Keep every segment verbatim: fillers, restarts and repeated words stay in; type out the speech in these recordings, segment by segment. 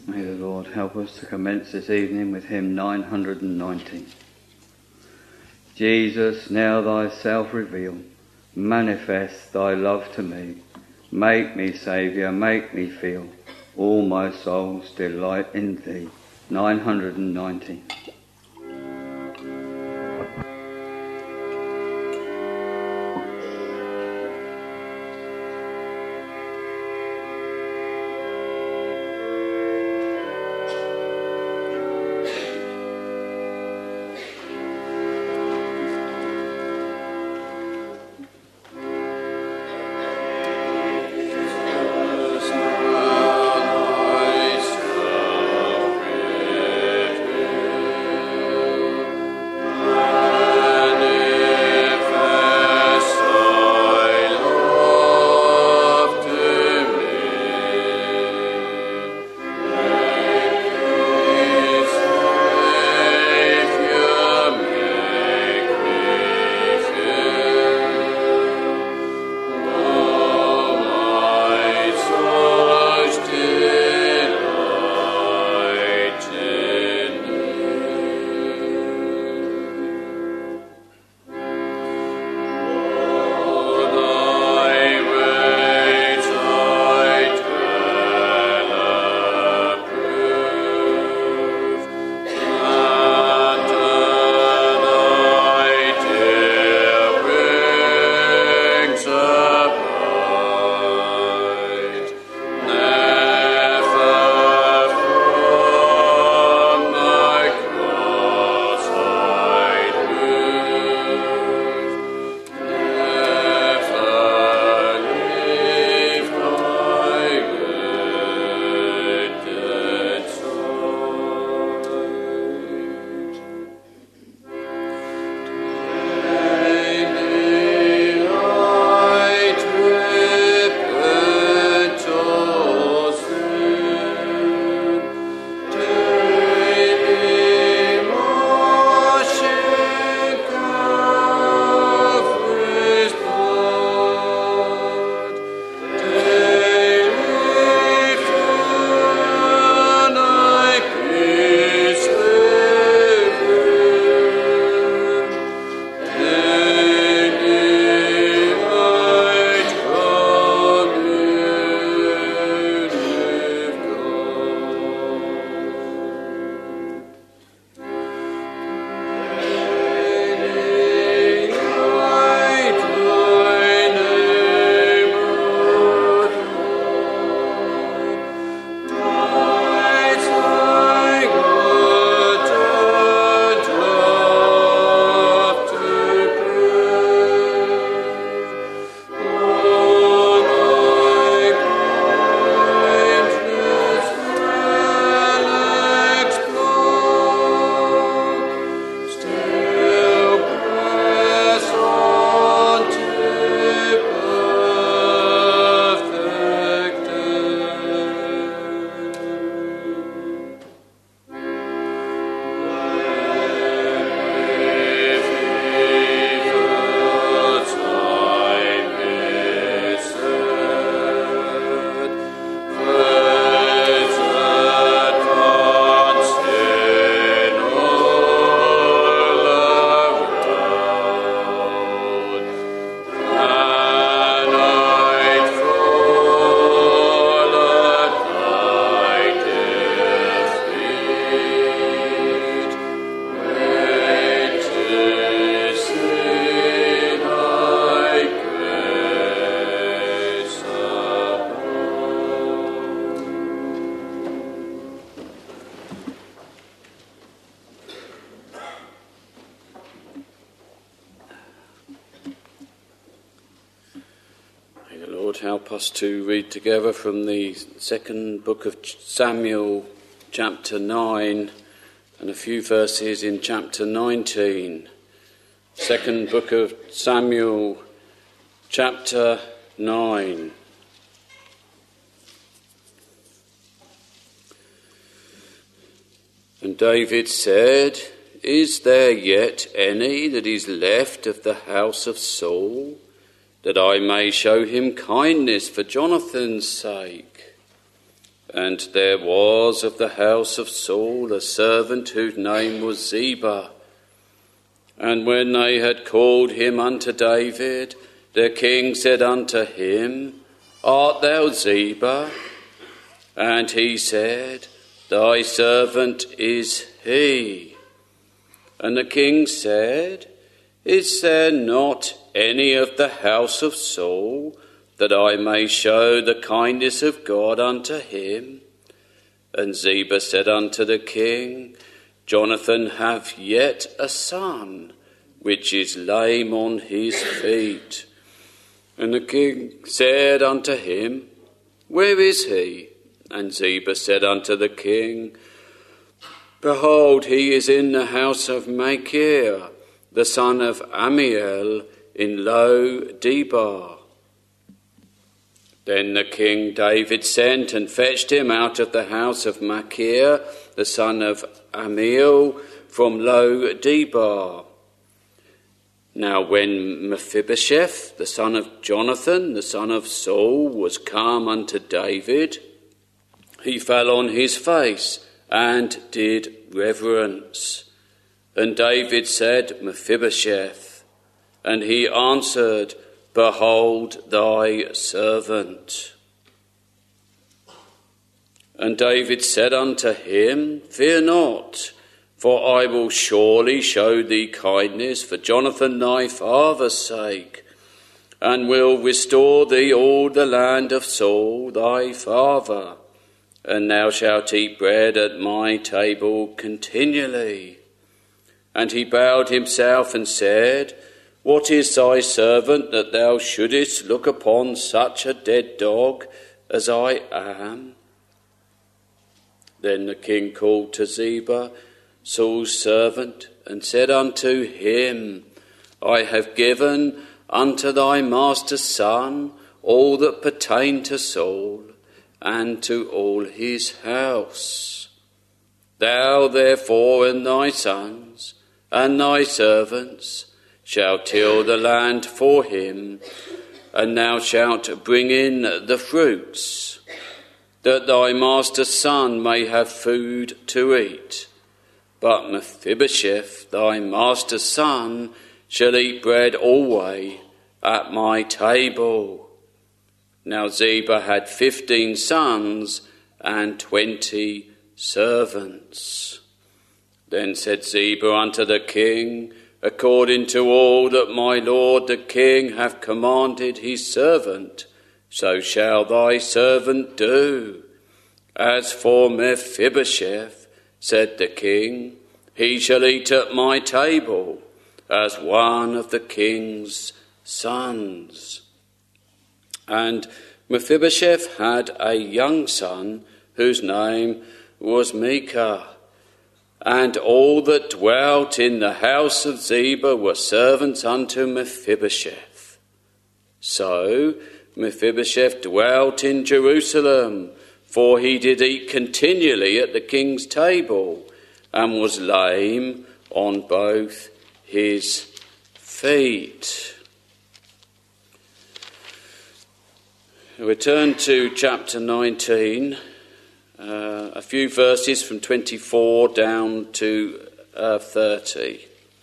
May the Lord help us to commence this evening with hymn nine hundred ninety. Jesus, now thyself reveal, manifest thy love to me. Make me, Saviour, make me feel all my soul's delight in thee. nine hundred ninety. Help us to read together from the second book of Samuel, chapter nine, and a few verses in chapter nineteen. Second book of Samuel, chapter nine. And David said, "Is there yet any that is left of the house of Saul, that I may show him kindness for Jonathan's sake?" And there was of the house of Saul a servant whose name was Ziba. And when they had called him unto David, the king said unto him, Art thou Ziba? And he said, Thy servant is he. And the king said, Is there not any of the house of Saul, that I may show the kindness of God unto him? And Ziba said unto the king, Jonathan hath yet a son, which is lame on his feet. And the king said unto him, Where is he? And Ziba said unto the king, Behold, he is in the house of Machir, the son of Amiel, in Lo Debar. Then the king David sent and fetched him out of the house of Machir, the son of Amiel, from Lo Debar. Now when Mephibosheth, the son of Jonathan, the son of Saul, was come unto David, he fell on his face and did reverence. And David said, Mephibosheth. And he answered, Behold thy servant. And David said unto him, Fear not, for I will surely show thee kindness for Jonathan thy father's sake, and will restore thee all the land of Saul thy father, and thou shalt eat bread at my table continually. And he bowed himself and said, What is thy servant that thou shouldest look upon such a dead dog as I am? Then the king called to Ziba, Saul's servant, and said unto him, I have given unto thy master's son all that pertain to Saul, and to all his house. Thou therefore and thy sons and thy servants shall till the land for him, and thou shalt bring in the fruits, that thy master's son may have food to eat. But Mephibosheth, thy master's son, shall eat bread always at my table. Now Ziba had fifteen sons and twenty servants. Then said Ziba unto the king, According to all that my lord the king hath commanded his servant, so shall thy servant do. As for Mephibosheth, said the king, he shall eat at my table as one of the king's sons. And Mephibosheth had a young son whose name was Micah. And all that dwelt in the house of Ziba were servants unto Mephibosheth. So Mephibosheth dwelt in Jerusalem, for he did eat continually at the king's table, and was lame on both his feet. We turn to chapter nineteen, uh, a few verses from twenty-four down to uh, thirty.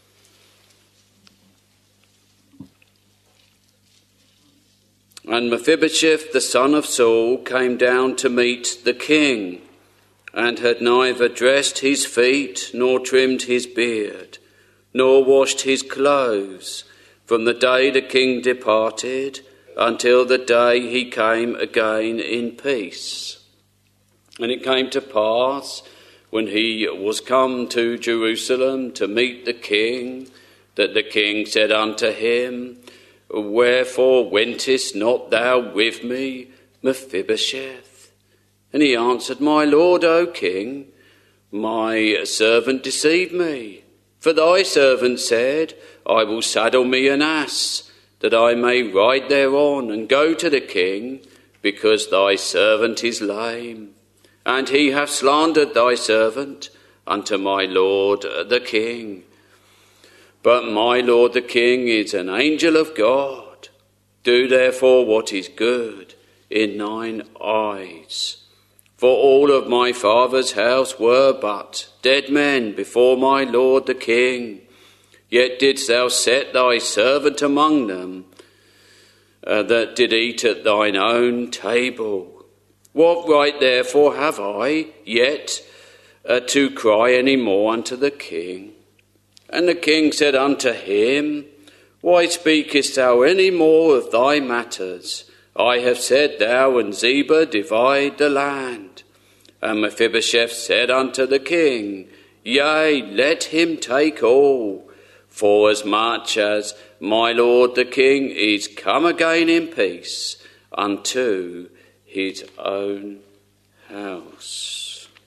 And Mephibosheth, the son of Saul, came down to meet the king, and had neither dressed his feet, nor trimmed his beard, nor washed his clothes, from the day the king departed until the day he came again in peace. And it came to pass, when he was come to Jerusalem to meet the king, that the king said unto him, Wherefore wentest not thou with me, Mephibosheth? And he answered, My lord, O king, my servant deceived me. For thy servant said, I will saddle me an ass, that I may ride thereon and go to the king, because thy servant is lame. And he hath slandered thy servant unto my lord the king. But my lord the king is an angel of God. Do therefore what is good in thine eyes. For all of my father's house were but dead men before my lord the king. Yet didst thou set thy servant among them, uh, that did eat at thine own table. What right therefore have I yet uh, to cry any more unto the king? And the king said unto him, Why speakest thou any more of thy matters? I have said, thou and Ziba divide the land. And Mephibosheth said unto the king, Yea, let him take all, forasmuch as my lord the king is come again in peace unto his own house.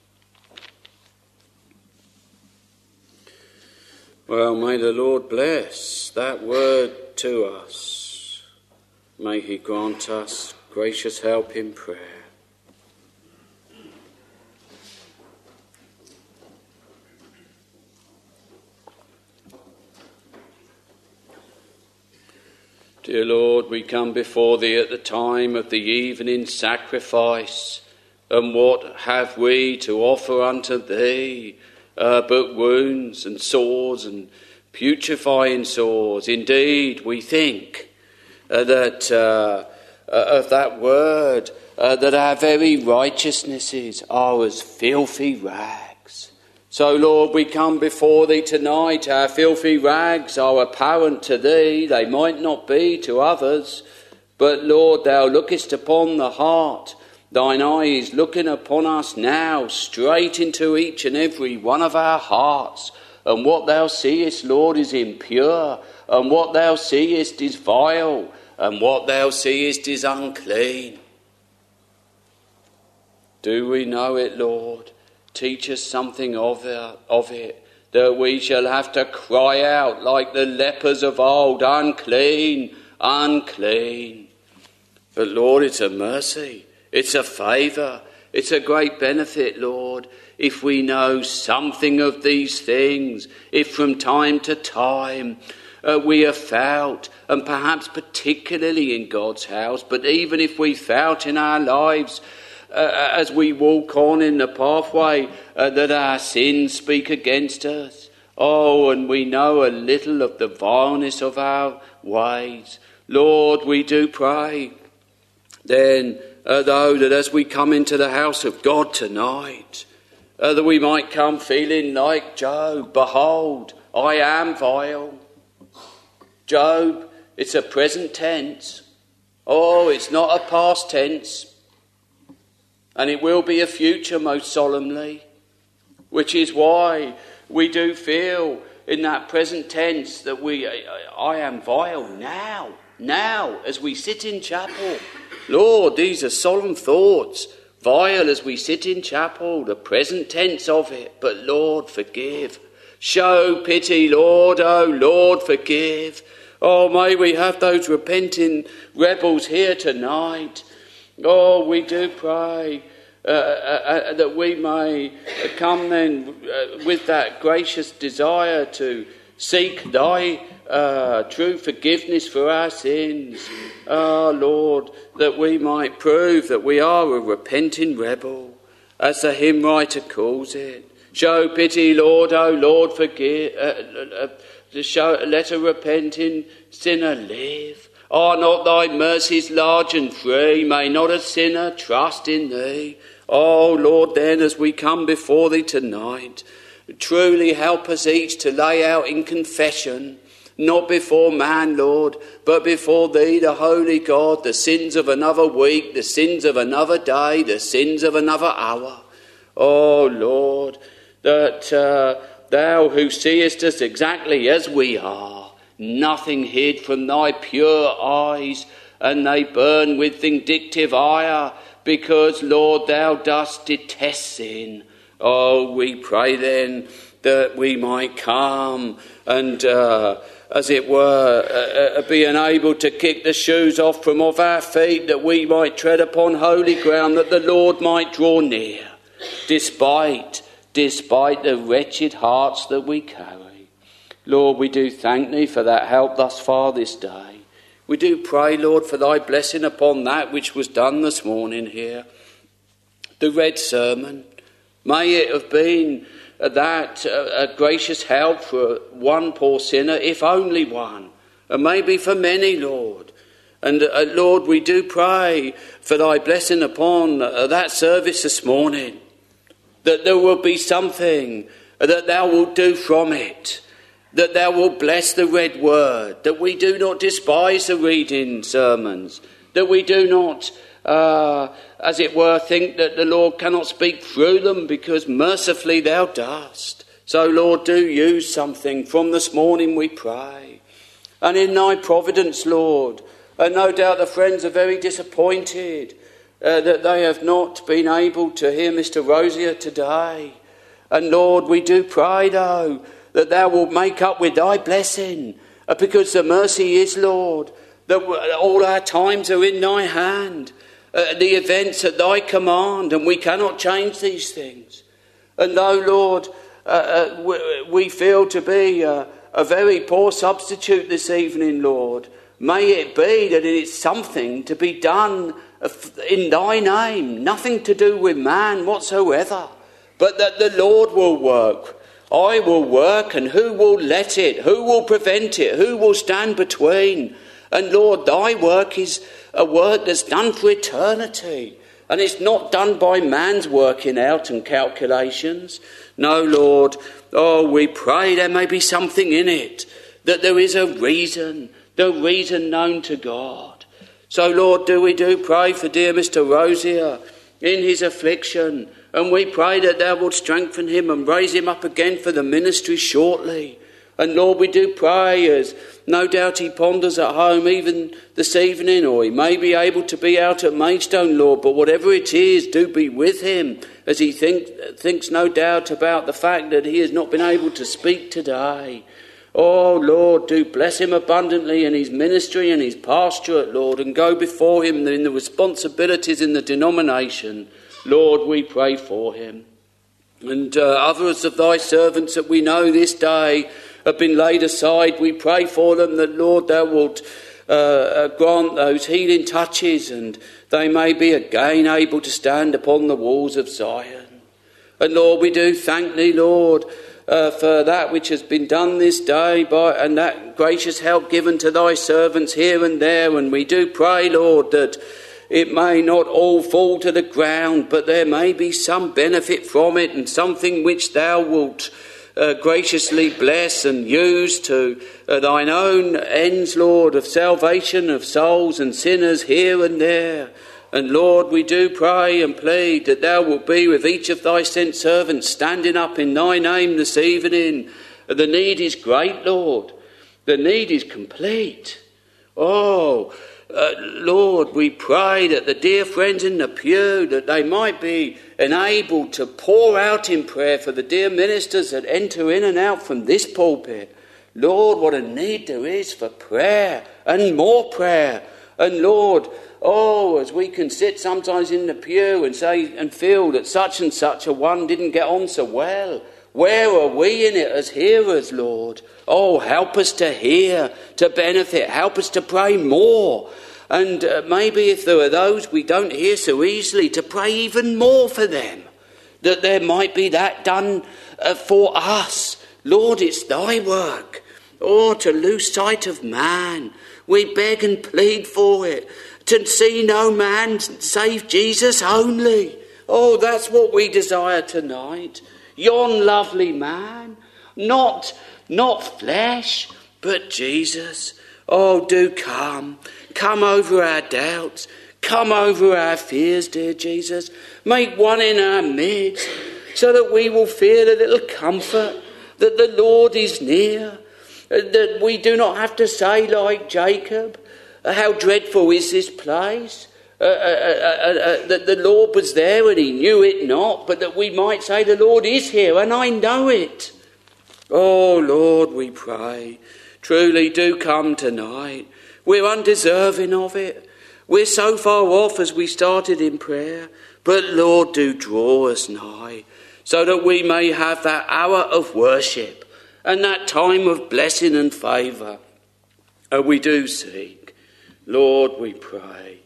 Well, may the Lord bless that word to us. May he grant us gracious help in prayer. Dear Lord, we come before thee at the time of the evening sacrifice, and what have we to offer unto thee? Uh, but wounds and sores and putrefying sores. Indeed, we think uh, that uh, uh, of that word, uh, that our very righteousnesses are as filthy rags. So, Lord, we come before thee tonight. Our filthy rags are apparent to thee. They might not be to others. But, Lord, thou lookest upon the heart. Thine eye is looking upon us now, straight into each and every one of our hearts. And what thou seest, Lord, is impure. And what thou seest is vile. And what thou seest is unclean. Do we know it, Lord? Teach us something of it, of it, that we shall have to cry out like the lepers of old, unclean, unclean. But, Lord, it's a mercy. It's a favour. It's a great benefit, Lord, if we know something of these things, if from time to time uh, we are felt, and perhaps particularly in God's house, but even if we felt in our lives uh, as we walk on in the pathway uh, that our sins speak against us. Oh, and we know a little of the vileness of our ways. Lord, we do pray then, Uh, though, that as we come into the house of God tonight, uh, that we might come feeling like Job. Behold, I am vile. Job, it's a present tense. Oh, it's not a past tense. And it will be a future most solemnly. Which is why we do feel in that present tense that we, I am vile now, now, as we sit in chapel. Lord, these are solemn thoughts, vile as we sit in chapel, the present tense of it. But Lord, forgive. Show pity, Lord, oh Lord, forgive. Oh, may we have those repenting rebels here tonight. Oh, we do pray uh, uh, uh, that we may come then uh, with that gracious desire to seek thy uh, true forgiveness for our sins. Ah, oh, Lord, that we might prove that we are a repenting rebel, as the hymn writer calls it. Show pity, Lord, oh Lord, forgive. Uh, uh, show, let a repenting sinner live. Are not thy mercies large and free? May not a sinner trust in thee? Oh, Lord, then, as we come before thee tonight, truly help us each to lay out in confession, not before man, Lord, but before thee, the holy God, the sins of another week, the sins of another day, the sins of another hour. Oh, Lord, that uh, thou who seest us exactly as we are, nothing hid from thy pure eyes, and they burn with vindictive ire, because, Lord, thou dost detest sin. Oh, we pray then that we might come and, uh, as it were, uh, uh, be enabled to kick the shoes off from off our feet, that we might tread upon holy ground, that the Lord might draw near, despite, despite the wretched hearts that we carry. Lord, we do thank thee for that help thus far this day. We do pray, Lord, for thy blessing upon that which was done this morning here. the read sermon. May it have been that uh, a gracious help for one poor sinner, if only one, and maybe for many, Lord. And uh, Lord, we do pray for thy blessing upon uh, that service this morning, that there will be something that thou wilt do from it, that thou wilt bless the read word, that we do not despise the reading sermons, that we do not, uh, as it were, think that the Lord cannot speak through them, because mercifully thou dost. So, Lord, do use something from this morning, we pray. And in thy providence, Lord, and no doubt the friends are very disappointed uh, that they have not been able to hear Mister Rosier today. And Lord, we do pray, though, that thou wilt make up with thy blessing, uh, because the mercy is, Lord, that all our times are in thy hand, uh, the events at thy command, and we cannot change these things. And though, Lord, uh, uh, we, we feel to be uh, a very poor substitute this evening, Lord, may it be that it is something to be done in thy name, nothing to do with man whatsoever, but that the Lord will work. I will work, and who will let it? Who will prevent it? Who will stand between? And Lord, thy work is a work that's done for eternity, and it's not done by man's working out and calculations. No, Lord, oh, we pray there may be something in it, that there is a reason, the reason known to God. So, Lord, do we do pray for dear Mister Rosier in his affliction, and we pray that thou wilt strengthen him and raise him up again for the ministry shortly. And Lord, we do pray, as no doubt he ponders at home even this evening, or he may be able to be out at Maidstone, Lord, but whatever it is, do be with him, as he think, thinks no doubt about the fact that he has not been able to speak today. Oh, Lord, do bless him abundantly in his ministry and his pastorate, Lord, and go before him in the responsibilities in the denomination. Lord, we pray for him. And uh, others of thy servants that we know this day have been laid aside, we pray for them that, Lord, thou wilt uh, uh, grant those healing touches, and they may be again able to stand upon the walls of Zion. And Lord, we do thank thee, Lord, Uh, for that which has been done this day, by and that gracious help given to thy servants here and there. And we do pray, Lord, that it may not all fall to the ground, but there may be some benefit from it, and something which thou wilt uh, graciously bless and use to uh, thine own ends, Lord, of salvation of souls and sinners here and there. And Lord, we do pray and plead that thou wilt be with each of thy sent servants standing up in thy name this evening. The need is great, Lord. The need is complete. Oh, uh, Lord, we pray that the dear friends in the pew, that they might be enabled to pour out in prayer for the dear ministers that enter in and out from this pulpit. Lord, what a need there is for prayer and more prayer. And Lord, oh, as we can sit sometimes in the pew and say and feel that such and such a one didn't get on so well. Where are we in it as hearers, Lord? Oh, help us to hear, to benefit. Help us to pray more. And uh, maybe if there are those we don't hear so easily, to pray even more for them. That there might be that done uh, for us. Lord, it's thy work. Oh, to lose sight of man. We beg and plead for it. To see no man save Jesus only. Oh, that's what we desire tonight. Yon lovely man. Not, not flesh, but Jesus. Oh, do come. Come over our doubts. Come over our fears, dear Jesus. Make one in our midst, so that we will feel a little comfort that the Lord is near. That we do not have to say like Jacob, how dreadful is this place? Uh, uh, uh, uh, uh, that the Lord was there and he knew it not, but that we might say the Lord is here and I know it. Oh, Lord, we pray, truly do come tonight. We're undeserving of it. We're so far off as we started in prayer, but Lord, do draw us nigh, so that we may have that hour of worship and that time of blessing and favour. And we do seek. Lord, we pray.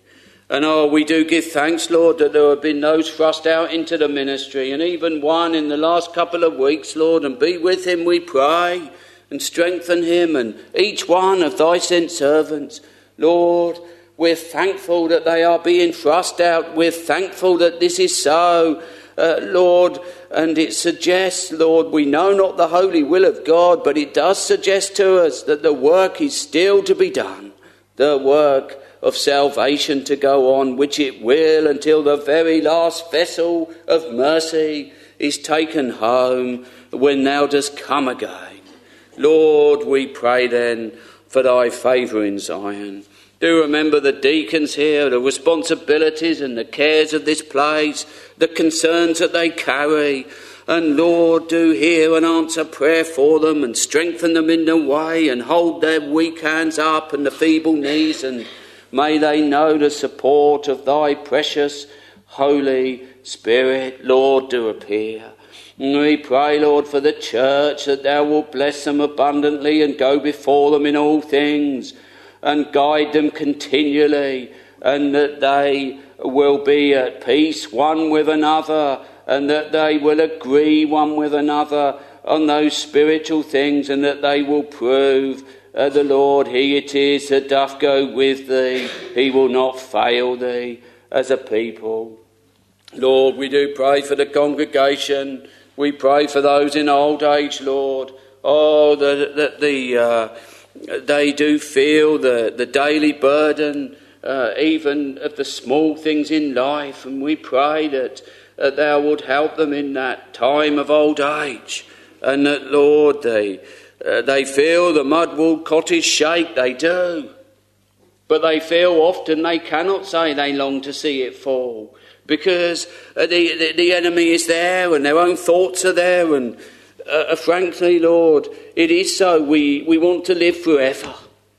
And oh, we do give thanks, Lord, that there have been those thrust out into the ministry, and even one in the last couple of weeks, Lord, and be with him, we pray, and strengthen him and each one of thy sent servants. Lord, we're thankful that they are being thrust out. We're thankful that this is so, uh, Lord, and it suggests, Lord, we know not the holy will of God, but it does suggest to us that the work is still to be done, the work of salvation to go on, which it will until the very last vessel of mercy is taken home when thou dost come again. Lord, we pray then for thy favour in Zion. Do remember the deacons here, the responsibilities and the cares of this place, the concerns that they carry. And Lord, do hear and answer prayer for them and strengthen them in the way and hold their weak hands up and the feeble knees, and may they know the support of thy precious Holy Spirit. Lord, do appear. And we pray, Lord, for the church, that thou wilt bless them abundantly and go before them in all things and guide them continually, and that they will be at peace one with another, and that they will agree one with another on those spiritual things, and that they will prove Uh, the Lord, he it is that doth go with thee. He will not fail thee as a people. Lord, we do pray for the congregation. We pray for those in old age, Lord. Oh, that the, the, uh, they do feel the, the daily burden, uh, even of the small things in life. And we pray that uh, thou would help them in that time of old age. And that, Lord, they... Uh, they feel the mud-walled cottage shake, they do. But they feel often they cannot say they long to see it fall, because uh, the, the, the enemy is there and their own thoughts are there. And uh, frankly, Lord, it is so. We, we want to live forever.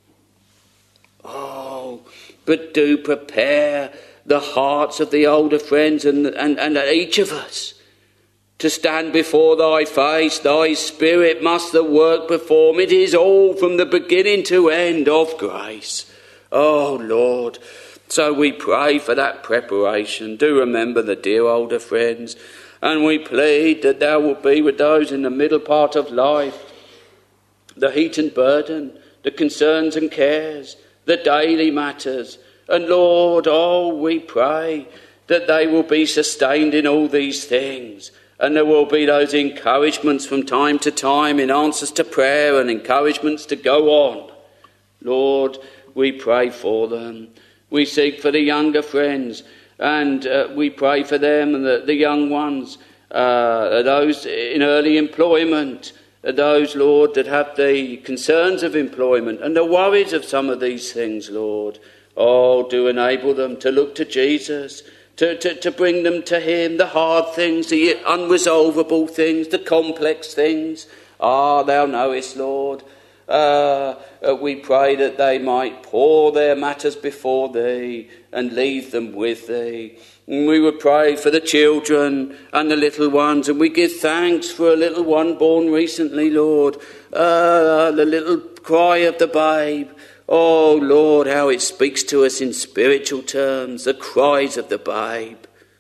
Oh, but do prepare the hearts of the older friends and, and, and each of us to stand before thy face. Thy Spirit must the work perform. It is all from the beginning to end of grace. Oh, Lord. So we pray for that preparation. Do remember the dear older friends. And we plead that thou wilt be with those in the middle part of life. The heat and burden, the concerns and cares, the daily matters. And Lord, oh, we pray that they will be sustained in all these things. And there will be those encouragements from time to time in answers to prayer and encouragements to go on. Lord, we pray for them. We seek for the younger friends, and uh, we pray for them and the, the young ones, uh, those in early employment, those, Lord, that have the concerns of employment and the worries of some of these things, Lord. Oh, do enable them to look to Jesus, To, to, to bring them to him, the hard things, the unresolvable things, the complex things. Ah, thou knowest, Lord. Uh, uh, we pray that they might pour their matters before thee and leave them with thee. And we would pray for the children and the little ones, and we give thanks for a little one born recently, Lord. Uh, the little cry of the babe. Oh, Lord, how it speaks to us in spiritual terms, the cries of the babe.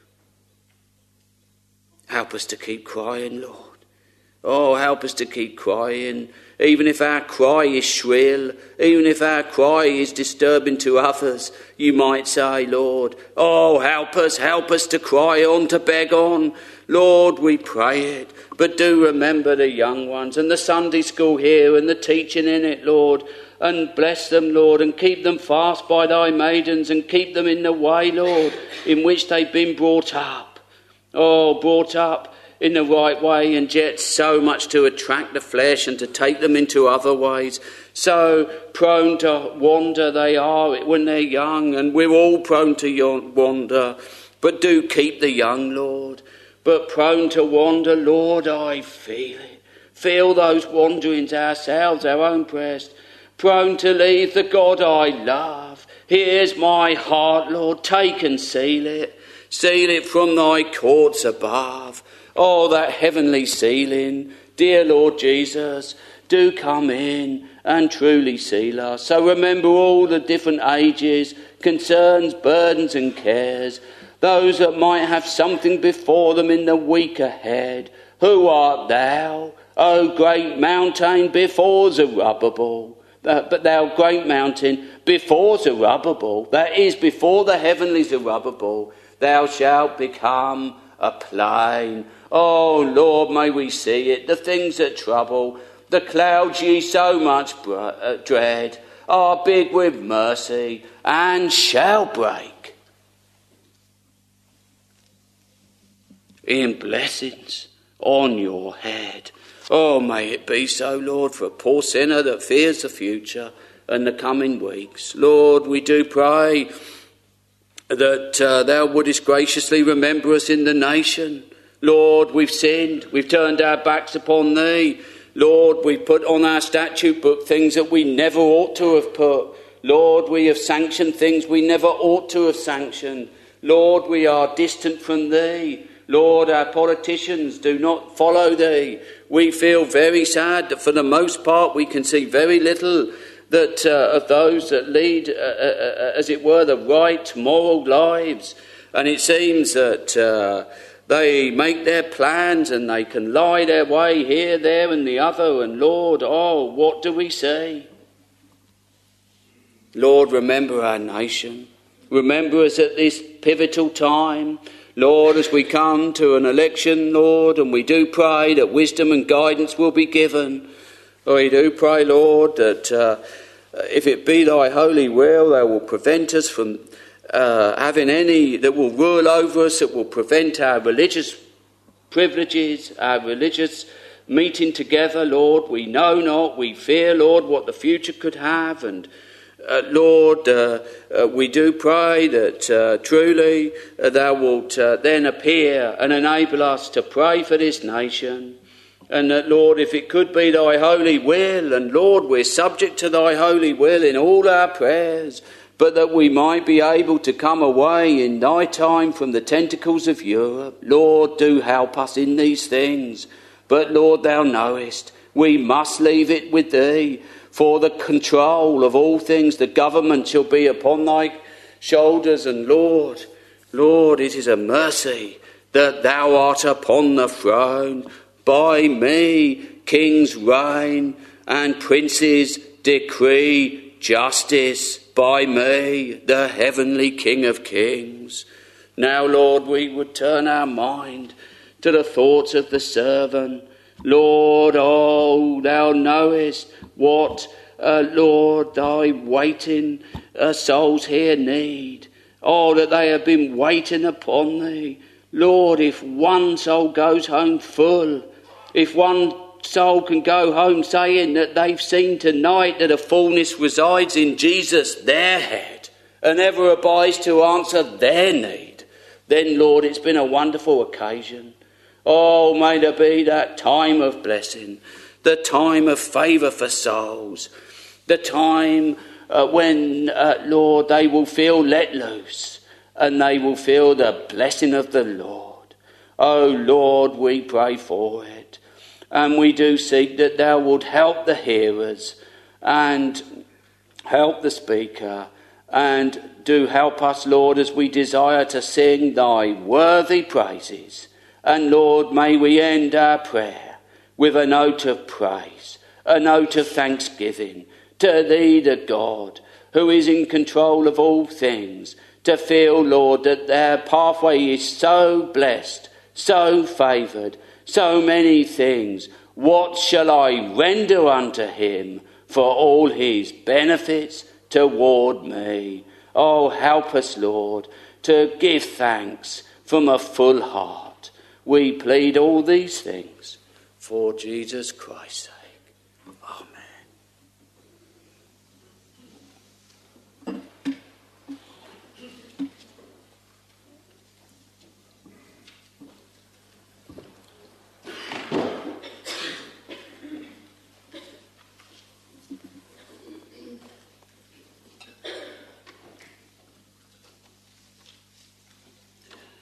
Help us to keep crying, Lord. Oh, help us to keep crying, even if our cry is shrill, even if our cry is disturbing to others. You might say, Lord, oh, help us, help us to cry on, to beg on. Lord, we pray it. But do remember the young ones and the Sunday school here and the teaching in it, Lord. And bless them, Lord, and keep them fast by thy maidens, and keep them in the way, Lord, in which they've been brought up. Oh, brought up in the right way, and yet so much to attract the flesh and to take them into other ways. So prone to wander they are when they're young, and we're all prone to wander. But do keep the young, Lord. But prone to wander, Lord, I feel it. Feel those wanderings ourselves, our own breast. Prone to leave the God I love. Here's my heart, Lord, take and seal it. Seal it from thy courts above. Oh, that heavenly sealing. Dear Lord Jesus, do come in and truly seal us. So remember all the different ages, concerns, burdens and cares, those that might have something before them in the week ahead. Who art thou, O great mountain before Zerubbabel? Uh, but thou great mountain before Zerubbabel, that is before the heavenly Zerubbabel, thou shalt become a plain. Oh Lord, may we see it. The things that trouble, the clouds ye so much br- uh, dread, are big with mercy and shall break in blessings on your head. Oh, may it be so, Lord, for a poor sinner that fears the future and the coming weeks. Lord, we do pray that uh, thou wouldest graciously remember us in the nation. Lord, we've sinned, we've turned our backs upon thee. Lord, we've put on our statute book things that we never ought to have put. Lord, we have sanctioned things we never ought to have sanctioned. Lord, we are distant from thee. Lord, our politicians do not follow thee. We feel very sad that for the most part we can see very little that uh, of those that lead, uh, uh, as it were, the right moral lives. And it seems that uh, they make their plans and they can lie their way here, there and the other. And Lord, oh, what do we say? Lord, remember our nation. Remember us at this pivotal time. Lord, as we come to an election, Lord, and we do pray that wisdom and guidance will be given. We do pray, Lord, that uh, if it be thy holy will, thou will prevent us from uh, having any that will rule over us, that will prevent our religious privileges, our religious meeting together, Lord. We know not, we fear, Lord, what the future could have, and Uh, Lord, uh, uh, we do pray that uh, truly uh, thou wilt uh, then appear and enable us to pray for this nation. And that, Lord, if it could be thy holy will, and Lord, we're subject to thy holy will in all our prayers, but that we might be able to come away in thy time from the tentacles of Europe. Lord, do help us in these things. But Lord, thou knowest, we must leave it with thee. For the control of all things, the government shall be upon thy shoulders. And Lord, Lord, it is a mercy that thou art upon the throne. By me kings reign and princes decree justice. By me, the heavenly King of kings. Now, Lord, we would turn our mind to the thoughts of the servant. Lord, oh, thou knowest what, uh, Lord, thy waiting uh, souls here need. Oh, that they have been waiting upon thee. Lord, if one soul goes home full, if one soul can go home saying that they've seen tonight that a fullness resides in Jesus, their head, and ever abides to answer their need, then, Lord, it's been a wonderful occasion. Oh, may there be that time of blessing, the time of favour for souls, the time uh, when, uh, Lord, they will feel let loose and they will feel the blessing of the Lord. Oh, Lord, we pray for it. And we do seek that thou wilt help the hearers and help the speaker, and do help us, Lord, as we desire to sing thy worthy praises. And Lord, may we end our prayer with a note of praise, a note of thanksgiving to thee, the God, who is in control of all things, to feel, Lord, that their pathway is so blessed, so favoured, so many things. What shall I render unto him for all his benefits toward me? Oh, help us, Lord, to give thanks from a full heart. We plead all these things for Jesus Christ's sake. Amen.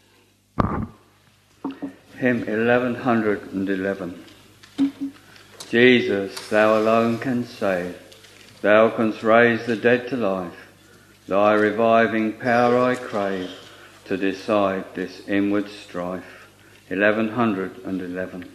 Hymn eleven eleven. Jesus, thou alone canst save. Thou canst raise the dead to life. Thy reviving power I crave to decide this inward strife. eleven eleven.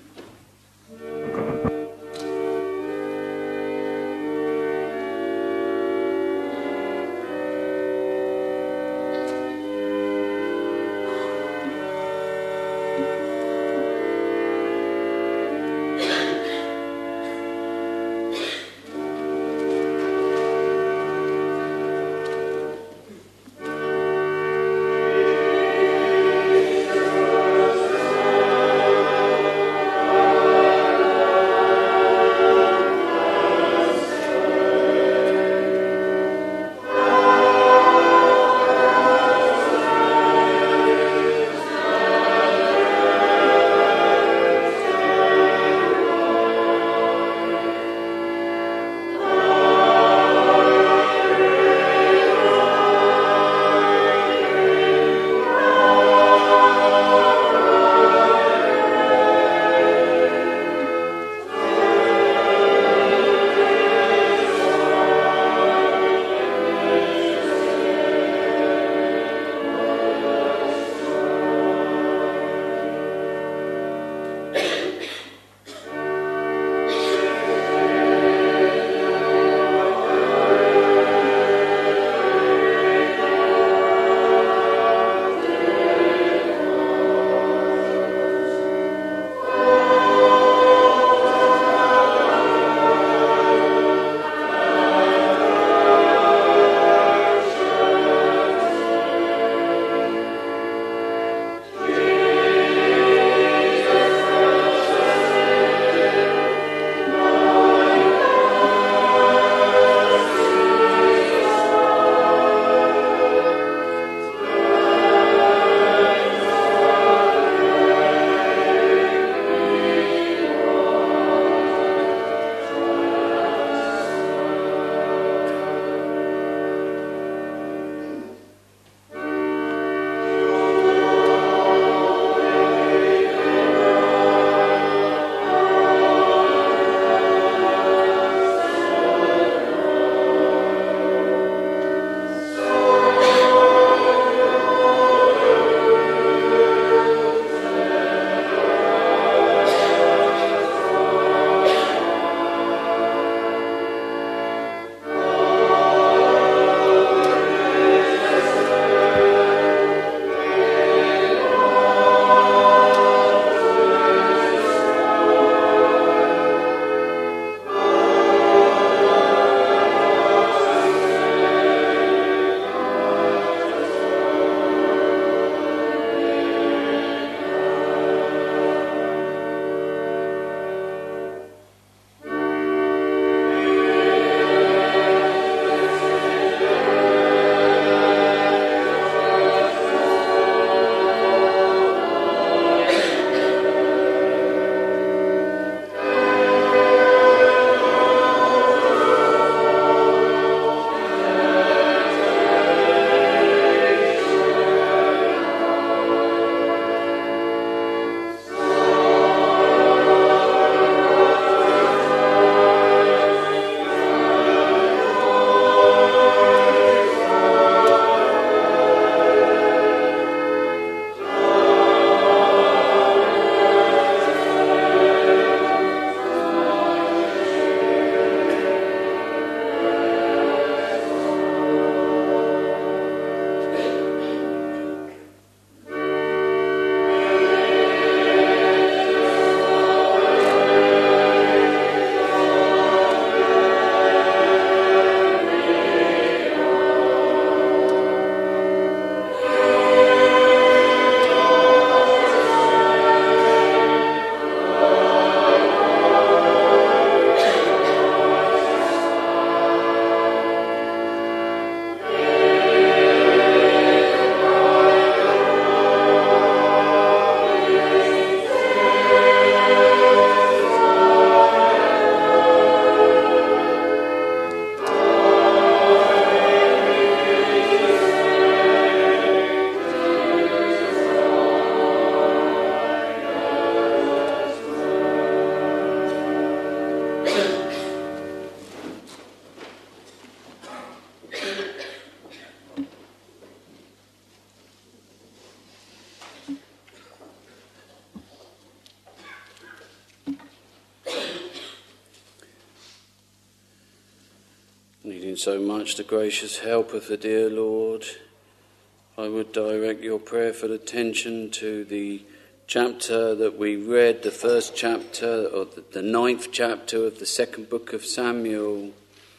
Needing so much the gracious help of the dear Lord, I would direct your prayerful attention to the chapter that we read, the first chapter, or the ninth chapter of the second book of Samuel,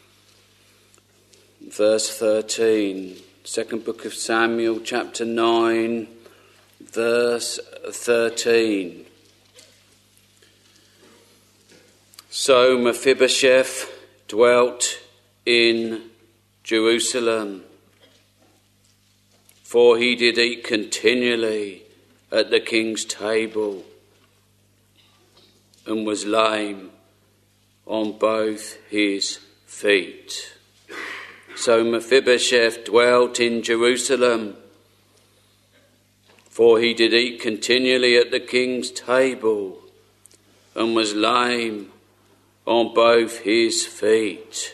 verse thirteen. Second book of Samuel, chapter nine, verse thirteen. So Mephibosheth dwelt in Jerusalem, for he did eat continually at the king's table, and was lame on both his feet. So Mephibosheth dwelt in Jerusalem, for he did eat continually at the king's table, and was lame on both his feet.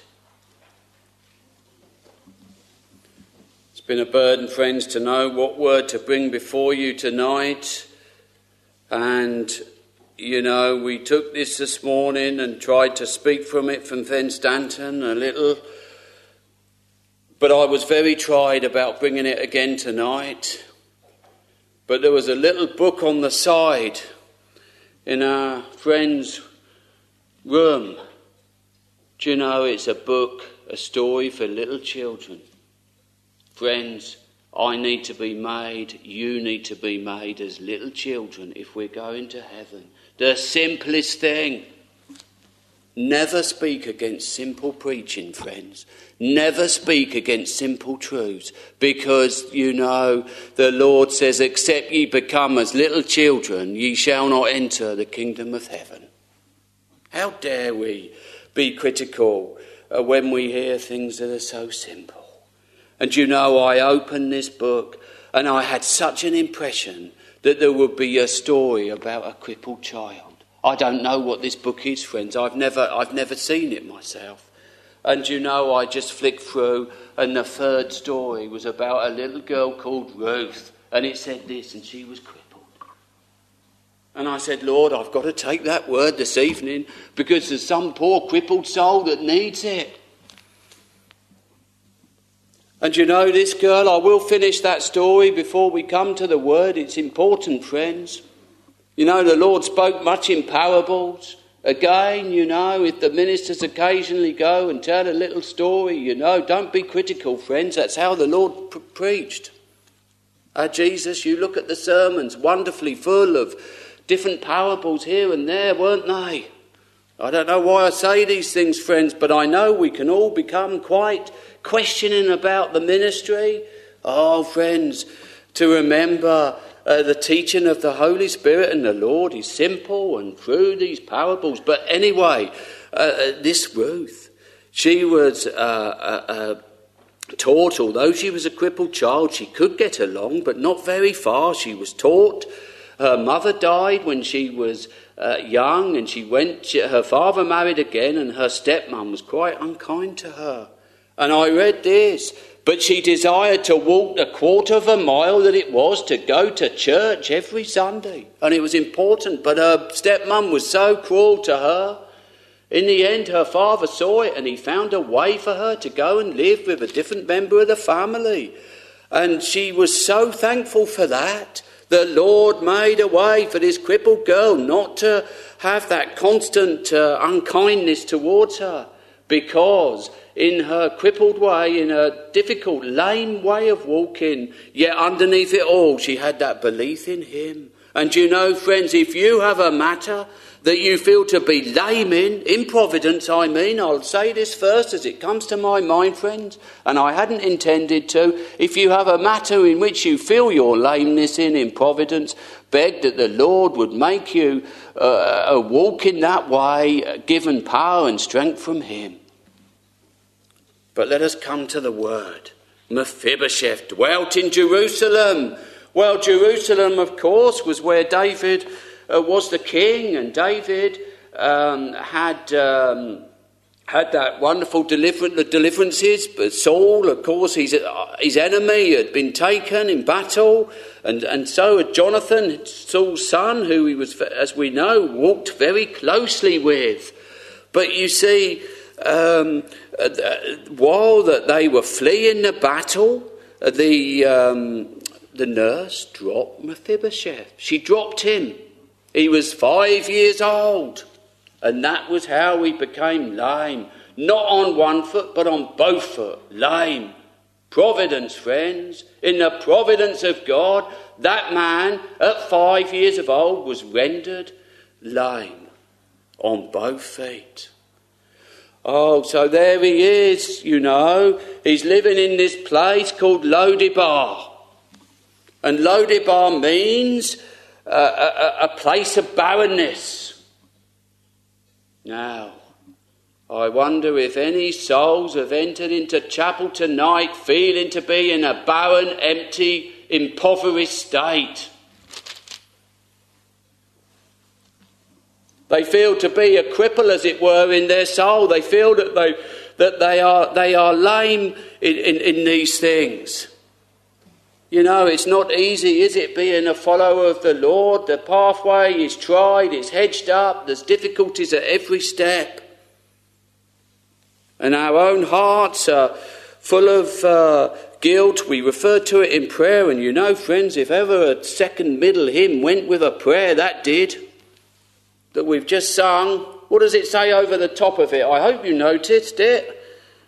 It's been a burden, friends, to know what word to bring before you tonight. And, you know, we took this this morning and tried to speak from it from Fenstanton a little. But I was very tried about bringing it again tonight. But there was a little book on the side in our friend's room. Do you know, it's a book, a story for little children. Friends, I need to be made, you need to be made as little children if we're going to heaven. The simplest thing. Never speak against simple preaching, friends. Never speak against simple truths, because, you know, the Lord says, except ye become as little children, ye shall not enter the kingdom of heaven. How dare we be critical uh, when we hear things that are so simple? And you know, I opened this book and I had such an impression that there would be a story about a crippled child. I don't know what this book is, friends. I've never, I've never seen it myself. And you know, I just flicked through, and the third story was about a little girl called Ruth. And it said this, and she was crippled. And I said, Lord, I've got to take that word this evening, because there's some poor crippled soul that needs it. And you know, this girl, I will finish that story before we come to the word. It's important, friends. You know, the Lord spoke much in parables. Again, you know, if the ministers occasionally go and tell a little story, you know, don't be critical, friends. That's how the Lord pre- preached. Uh, Jesus, you look at the sermons, wonderfully full of different parables here and there, weren't they? I don't know why I say these things, friends, but I know we can all become quite questioning about the ministry. Oh, friends, to remember Uh, the teaching of the Holy Spirit and the Lord is simple and through these parables. But anyway, uh, this Ruth, she was uh, uh, uh, taught, although she was a crippled child, she could get along, but not very far. She was taught. Her mother died when she was uh, young, and she went. She, her father married again, and her stepmom was quite unkind to her. And I read this. But she desired to walk the quarter of a mile that it was to go to church every Sunday. And it was important, but her stepmom was so cruel to her. In the end, her father saw it, and he found a way for her to go and live with a different member of the family. And she was so thankful for that. The Lord made a way for this crippled girl not to have that constant uh, unkindness towards her, because in her crippled way, in her difficult, lame way of walking, yet underneath it all, she had that belief in him. And you know, friends, if you have a matter that you feel to be lame in, in providence, I mean, I'll say this first as it comes to my mind, friends, and I hadn't intended to. If you have a matter in which you feel your lameness in, in providence, beg that the Lord would make you uh, walk in that way, given power and strength from him. But let us come to the word. Mephibosheth dwelt in Jerusalem. Well, Jerusalem, of course, was where David uh, was the king, and David um, had um, had that wonderful deliver- deliverances. But Saul, of course, his, uh, his enemy had been taken in battle, and, and so had Jonathan, Saul's son, who he was, as we know, walked very closely with. But you see, um, uh, while that they were fleeing the battle, the um, the nurse dropped Mephibosheth. She dropped him. He was five years old. And that was how he became lame. Not on one foot, but on both foot. Lame. Providence, friends. In the providence of God, that man at five years of old was rendered lame on both feet. Oh, so there he is, you know. He's living in this place called Lo-debar. And Lo-debar means uh, a, a place of barrenness. Now, I wonder if any souls have entered into chapel tonight feeling to be in a barren, empty, impoverished state. They feel to be a cripple, as it were, in their soul. They feel that they that they are they are lame in, in, in these things. You know, it's not easy, is it, being a follower of the Lord? The pathway is tried, it's hedged up, there's difficulties at every step. And our own hearts are full of uh, guilt. We refer to it in prayer, and you know, friends, if ever a second middle hymn went with a prayer, that did, that we've just sung. What does it say over the top of it? I hope you noticed it.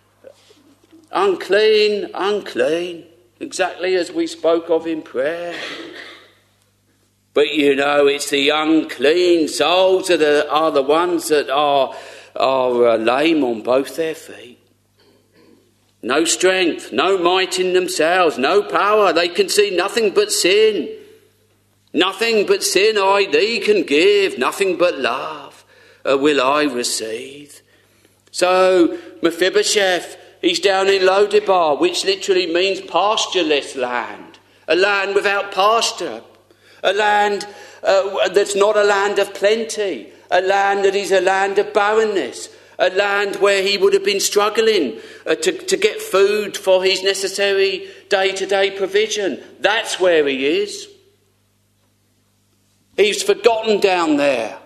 Unclean, unclean. Exactly as we spoke of in prayer. But you know, it's the unclean souls that are, are the ones that are, are uh, lame on both their feet. No strength, no might in themselves, no power. They can see nothing but sin. Nothing but sin I thee can give, nothing but love uh, will I receive. So Mephibosheth, he's down in Lo-debar, which literally means pastureless land. A land without pasture. A land uh, that's not a land of plenty. A land that is a land of barrenness. A land where he would have been struggling uh, to, to get food for his necessary day-to-day provision. That's where he is. He's forgotten down there.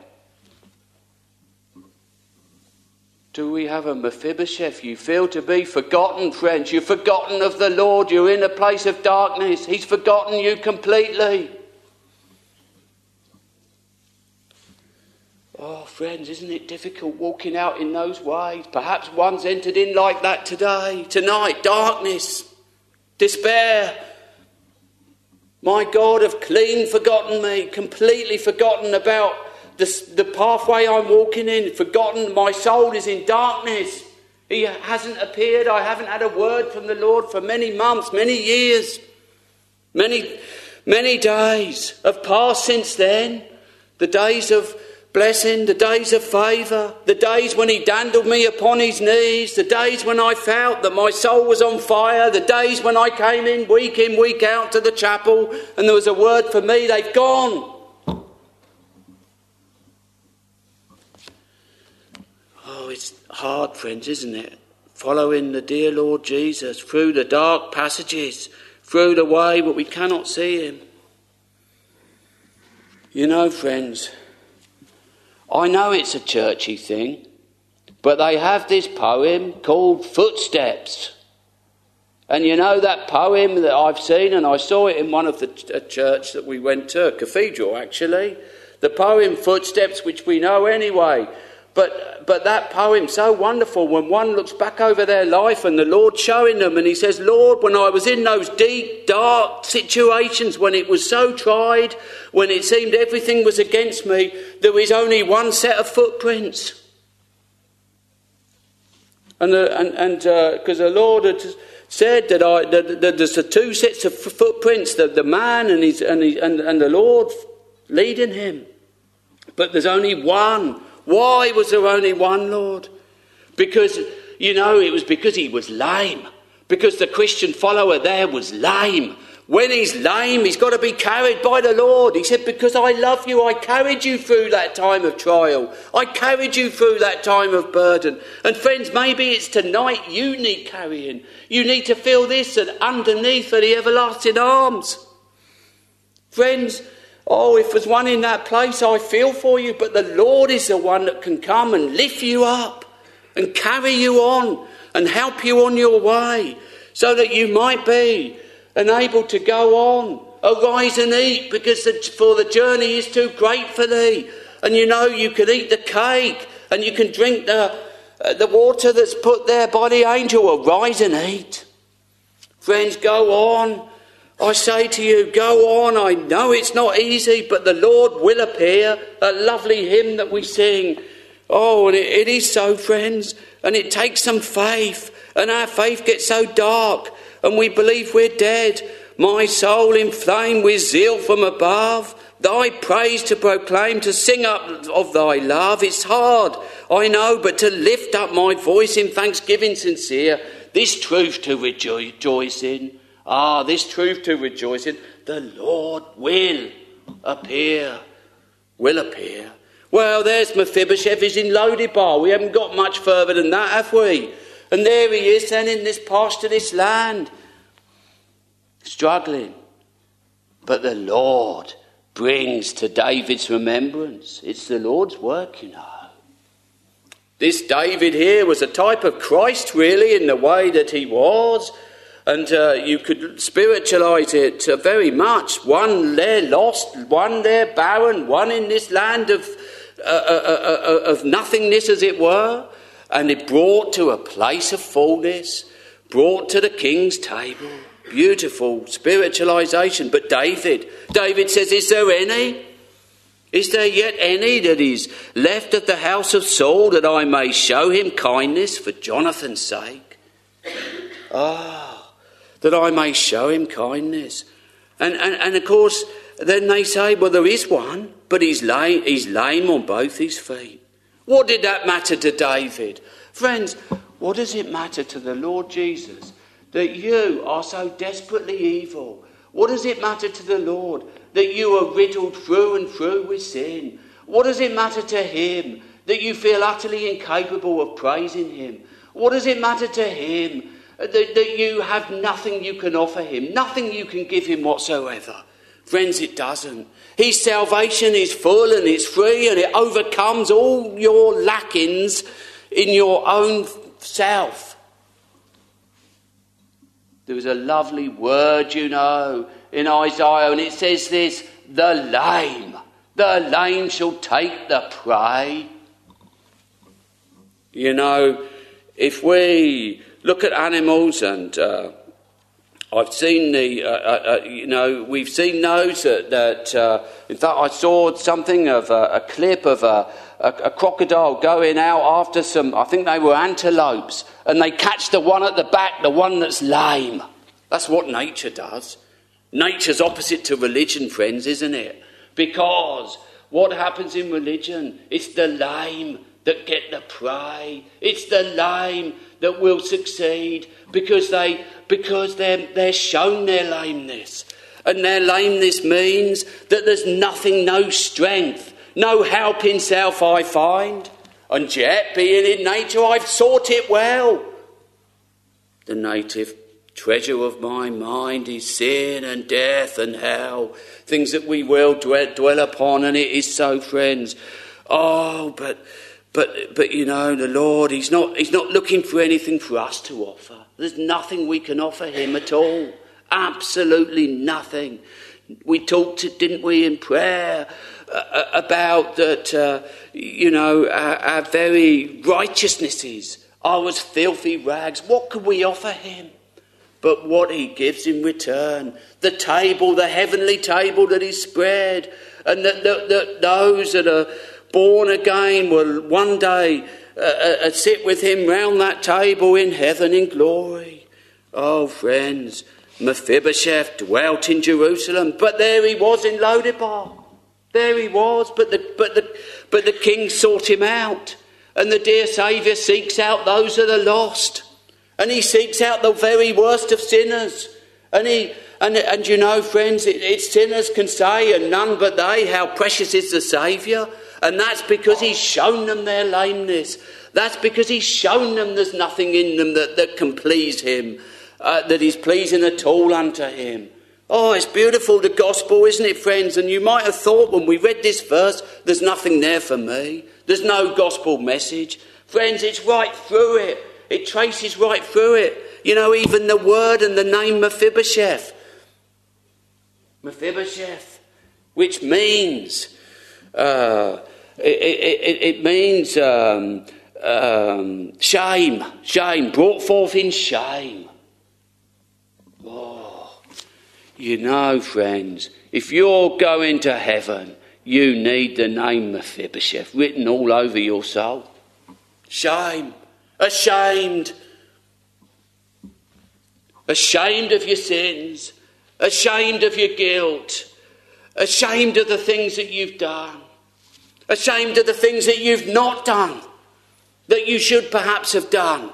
Do we have a Mephibosheth? You feel to be forgotten, friends. You're forgotten of the Lord. You're in a place of darkness. He's forgotten you completely. Oh, friends, isn't it difficult walking out in those ways? Perhaps one's entered in like that today, tonight. Darkness, despair. My God, have clean forgotten me, completely forgotten about The, the pathway I'm walking in, forgotten. My soul is in darkness. He hasn't appeared. I haven't had a word from the Lord for many months, many years. Many, many days have passed since then. The days of blessing, the days of favour, the days when he dandled me upon his knees, the days when I felt that my soul was on fire, the days when I came in week in, week out to the chapel and there was a word for me. They've gone. It's hard, friends, isn't it? Following the dear Lord Jesus through the dark passages, through the way, but we cannot see him. You know, friends, I know it's a churchy thing, but they have this poem called Footsteps. And you know that poem that I've seen, and I saw it in one of the a church that we went to, a cathedral actually. The poem Footsteps, which we know anyway. But but that poem, so wonderful when one looks back over their life and the Lord showing them and he says, Lord, when I was in those deep, dark situations, when it was so tried, when it seemed everything was against me, there is only one set of footprints. And the, and and because uh, the Lord had said that I that, that there's the two sets of footprints, the, the man and his and, his, and and the Lord leading him. But there's only one. Why was there only one, Lord? Because, you know, it was because he was lame. Because the Christian follower there was lame. When he's lame, he's got to be carried by the Lord. He said, because I love you, I carried you through that time of trial. I carried you through that time of burden. And friends, maybe it's tonight you need carrying. You need to feel this, and underneath are the everlasting arms. Friends, oh, if there's one in that place, I feel for you. But the Lord is the one that can come and lift you up and carry you on and help you on your way so that you might be enabled to go on. Arise and eat, because the, for the journey is too great for thee. And you know you can eat the cake and you can drink the, uh, the water that's put there by the angel. Arise and eat. Friends, go on. I say to you, go on. I know it's not easy, but the Lord will appear. That lovely hymn that we sing. Oh, and it, it is so, friends. And it takes some faith. And our faith gets so dark. And we believe we're dead. My soul inflamed with zeal from above. Thy praise to proclaim, to sing up of thy love. It's hard, I know, but to lift up my voice in thanksgiving sincere. This truth to rejoice in. Ah, this truth to rejoice in. The Lord will appear. Will appear. Well, there's Mephibosheth. He's in Lodebar. We haven't got much further than that, have we? And there he is then in this pasture, this land. Struggling. But the Lord brings to David's remembrance. It's the Lord's work, you know. This David here was a type of Christ, really, in the way that he was. And uh, you could spiritualise it uh, very much. One there lost, one there barren, one in this land of, uh, uh, uh, of nothingness, as it were. And it brought to a place of fullness, brought to the king's table. Beautiful spiritualisation. But David, David says, is there any? Is there yet any that is left of the house of Saul, that I may show him kindness for Jonathan's sake? Ah, that I may show him kindness. And, and, and of course, then they say, well, there is one, but he's lame, he's lame on both his feet. What did that matter to David? Friends, what does it matter to the Lord Jesus that you are so desperately evil? What does it matter to the Lord that you are riddled through and through with sin? What does it matter to him that you feel utterly incapable of praising him? What does it matter to him that, that you have nothing you can offer him, nothing you can give him whatsoever? Friends, it doesn't. His salvation is full and it's free, and it overcomes all your lackings in your own self. There was a lovely word, you know, in Isaiah, and it says this: the lame, the lame shall take the prey. You know, if we look at animals, and uh, I've seen the, uh, uh, uh, you know, we've seen those that, that uh, in fact, I saw something of a, a clip of a, a, a crocodile going out after some, I think they were antelopes, and they catch the one at the back, the one that's lame. That's what nature does. Nature's opposite to religion, friends, isn't it? Because what happens in religion? It's the lame that get the prey. It's the lame that will succeed because they because they're they're shown their lameness. And their lameness means that there's nothing, no strength, no help in self I find. And yet, being in nature, I've sought it well. The native treasure of my mind is sin and death and hell, things that we will dwell, dwell upon, and it is so, friends. Oh, but but but you know, the Lord, He's not He's not looking for anything for us to offer. There's nothing we can offer Him at all. Absolutely nothing. We talked, didn't we, in prayer uh, about that, uh, you know, our, our very righteousnesses are as filthy rags. What could we offer Him? But what He gives in return, the table, the heavenly table that He's spread, and that, that, that those that are born again will one day uh, uh, sit with Him round that table in heaven in glory. Oh, friends, Mephibosheth dwelt in Jerusalem, but there he was in Lodebar. There he was, but the but the but the king sought him out, and the dear Saviour seeks out those that are lost, and He seeks out the very worst of sinners. And he and and you know, friends, it, it's sinners can say, and none but they, how precious is the Saviour. And that's because He's shown them their lameness. That's because He's shown them there's nothing in them that, that can please Him, uh, that is pleasing at all unto Him. Oh, it's beautiful, the gospel, isn't it, friends? And you might have thought when we read this verse, there's nothing there for me. There's no gospel message. Friends, it's right through it. It traces right through it. You know, even the word and the name Mephibosheth. Mephibosheth, which means, uh, it, it, it means um, um, shame, shame, brought forth in shame. Oh, you know, friends, if you're going to heaven, you need the name Mephibosheth written all over your soul. Shame, ashamed, ashamed of your sins, ashamed of your guilt, ashamed of the things that you've done, ashamed of the things that you've not done, that you should perhaps have done.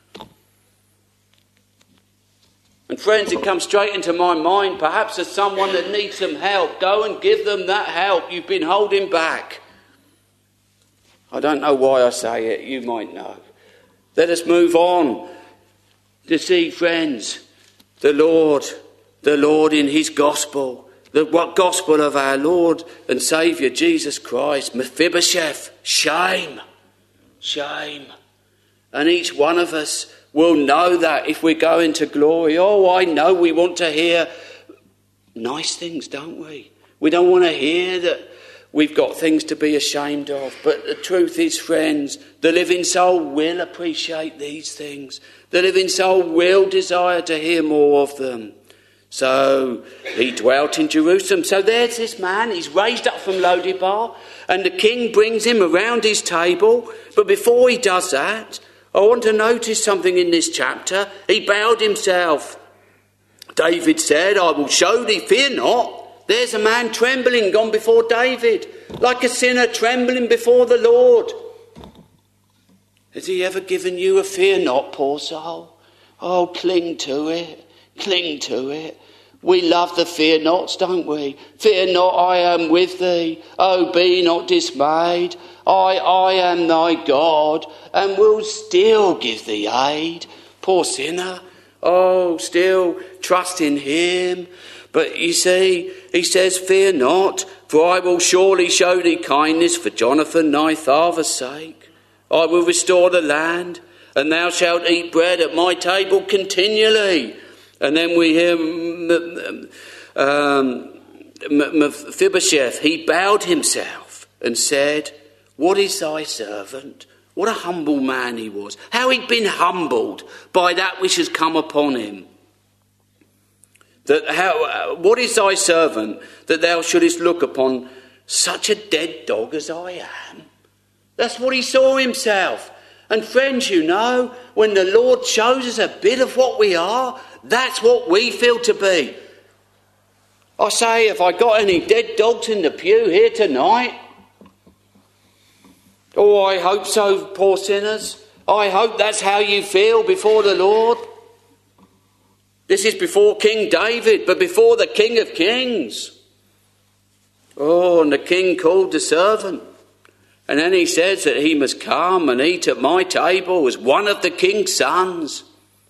And friends, it comes straight into my mind, perhaps as someone that needs some help, go and give them that help you've been holding back. I don't know why I say it, you might know. Let us move on to see, friends, the Lord, the Lord in his gospel, the what gospel of our Lord and Saviour Jesus Christ. Mephibosheth, shame, shame. And each one of us will know that if we go into glory. Oh, I know we want to hear nice things, don't we? We don't want to hear that we've got things to be ashamed of. But the truth is, friends, the living soul will appreciate these things. The living soul will desire to hear more of them. So he dwelt in Jerusalem. So there's this man, he's raised up from Lodebar, and the king brings him around his table. But before he does that, I want to notice something in this chapter. He bowed himself. David said, I will show thee, fear not. There's a man trembling gone before David, like a sinner trembling before the Lord. Has he ever given you a fear not, poor soul? Oh, cling to it, cling to it. We love the fear nots, don't we? Fear not, I am with thee. Oh, be not dismayed. I, I am thy God, and will still give thee aid. Poor sinner. Oh, still trust in him. But you see, he says, fear not, for I will surely show thee kindness for Jonathan thy father's sake. I will restore the land, and thou shalt eat bread at my table continually. And then we hear um, Mephibosheth, he bowed himself and said, what is thy servant? What a humble man he was. How he'd been humbled by that which has come upon him. That how, what is thy servant that thou shouldest look upon such a dead dog as I am? That's what he saw himself. And friends, you know, when the Lord shows us a bit of what we are, that's what we feel to be. I say, have I got any dead dogs in the pew here tonight? Oh, I hope so, poor sinners. I hope that's how you feel before the Lord. This is before King David, but before the King of Kings. Oh, and the king called the servant. And then he says that he must come and eat at my table as one of the king's sons.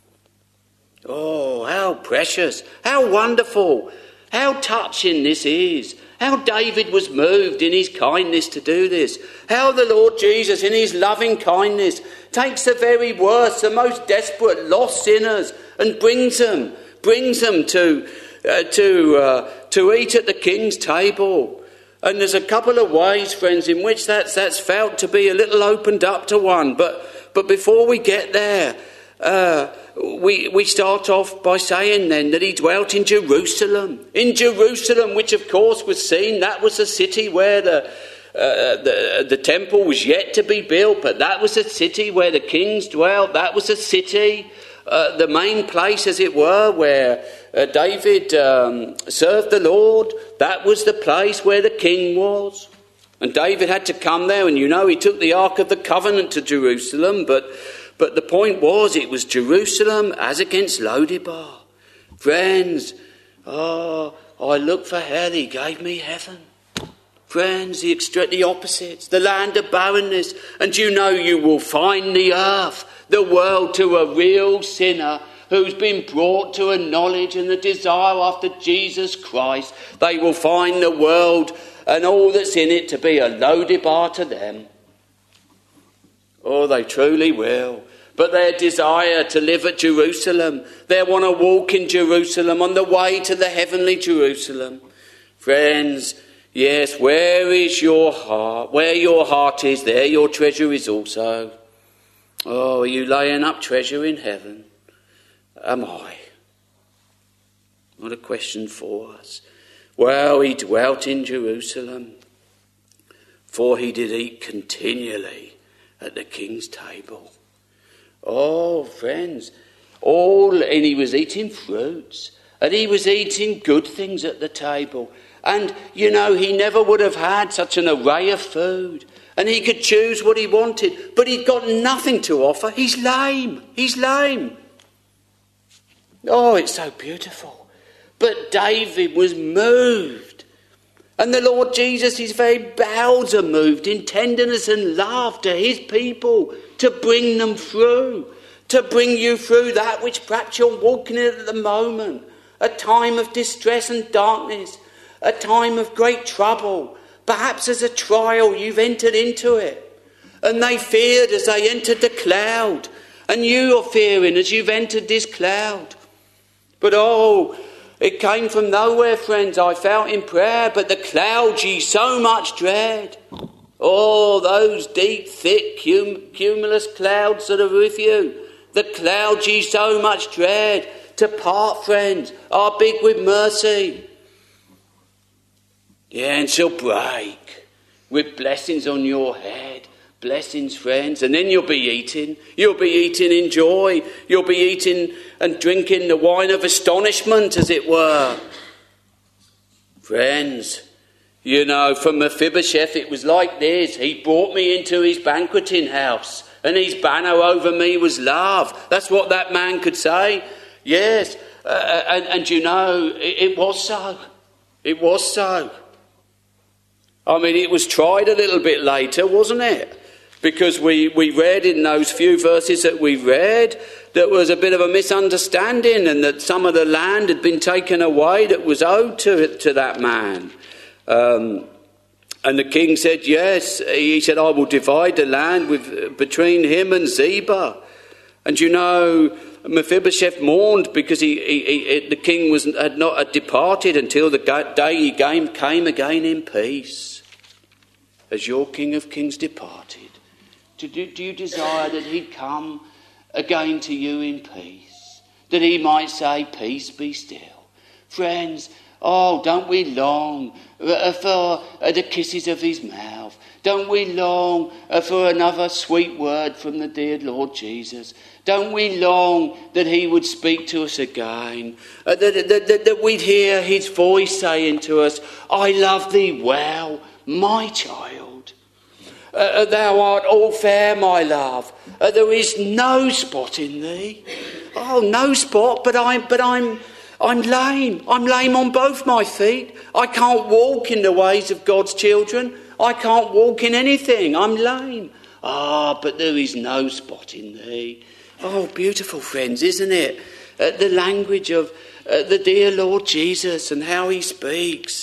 Oh, how precious, how wonderful, how touching this is. How David was moved in his kindness to do this. How the Lord Jesus in his loving kindness takes the very worst, the most desperate, lost sinners and brings them, brings them to, uh, to, uh, to eat at the king's table. And there's a couple of ways, friends, in which that's, that's felt to be a little opened up to one. But, but before we get there, uh, we, we start off by saying then that he dwelt in Jerusalem. In Jerusalem, which of course was seen, that was the city where the, uh, the, the temple was yet to be built. But that was the city where the kings dwelt. That was the city, uh, the main place, as it were, where uh, David um, served the Lord. That was the place where the king was. And David had to come there, and you know he took the Ark of the Covenant to Jerusalem, but but the point was it was Jerusalem as against Lodebar. Friends, oh, I look for hell, he gave me heaven. Friends, the extra- the opposites, the land of barrenness, and you know you will find the earth, the world, to a real sinner who's been brought to a knowledge and the desire after Jesus Christ. They will find the world and all that's in it to be a Lodebar to them. Oh, they truly will. But their desire to live at Jerusalem, they want to walk in Jerusalem on the way to the heavenly Jerusalem. Friends, yes, where is your heart? Where your heart is, there your treasure is also. Oh, are you laying up treasure in heaven? Am I? What a question for us. Well, he dwelt in Jerusalem, for he did eat continually at the king's table. Oh, friends, all, and he was eating fruits, and he was eating good things at the table. And, you know, he never would have had such an array of food, and he could choose what he wanted, but he'd got nothing to offer. He's lame. He's lame. Oh, it's so beautiful. But David was moved. And the Lord Jesus, his very bowels are moved in tenderness and love to his people, to bring them through, to bring you through that which perhaps you're walking in at the moment, a time of distress and darkness, a time of great trouble. Perhaps as a trial you've entered into it. And they feared as they entered the cloud, and you are fearing as you've entered this cloud. But oh, it came from nowhere, friends, I felt in prayer, but the clouds ye so much dread. Oh, those deep, thick, cum- cumulus clouds that are with you, the clouds ye so much dread, to part, friends, are big with mercy. Yeah, and she'll break with blessings on your head. Blessings, friends, and then you'll be eating. You'll be eating in joy. You'll be eating and drinking the wine of astonishment, as it were. Friends, you know, from Mephibosheth it was like this. He brought me into his banqueting house, and his banner over me was love. That's what that man could say. Yes, uh, and, and you know, it, it was so. It was so. I mean, it was tried a little bit later, wasn't it? Because we, we read in those few verses that we read, there was a bit of a misunderstanding, and that some of the land had been taken away that was owed to, to that man. Um, and the king said, yes, he said, I will divide the land with between him and Ziba. And you know, Mephibosheth mourned because he, he, he, the king was, had not had departed until the day he came, came again in peace. As your King of Kings departed. Do, do you desire that he'd come again to you in peace? That he might say, peace be still. Friends, oh, don't we long for the kisses of his mouth? Don't we long for another sweet word from the dear Lord Jesus? Don't we long that he would speak to us again? Uh, that, that, that, that we'd hear his voice saying to us, I love thee well, my child. Uh, thou art all fair, my love. Uh, there is no spot in thee. Oh, no spot, but I'm, but I'm, I'm lame. I'm lame on both my feet. I can't walk in the ways of God's children. I can't walk in anything. I'm lame. Ah, but there is no spot in thee. Oh, beautiful, friends, isn't it? Uh, the language of uh, the dear Lord Jesus and how he speaks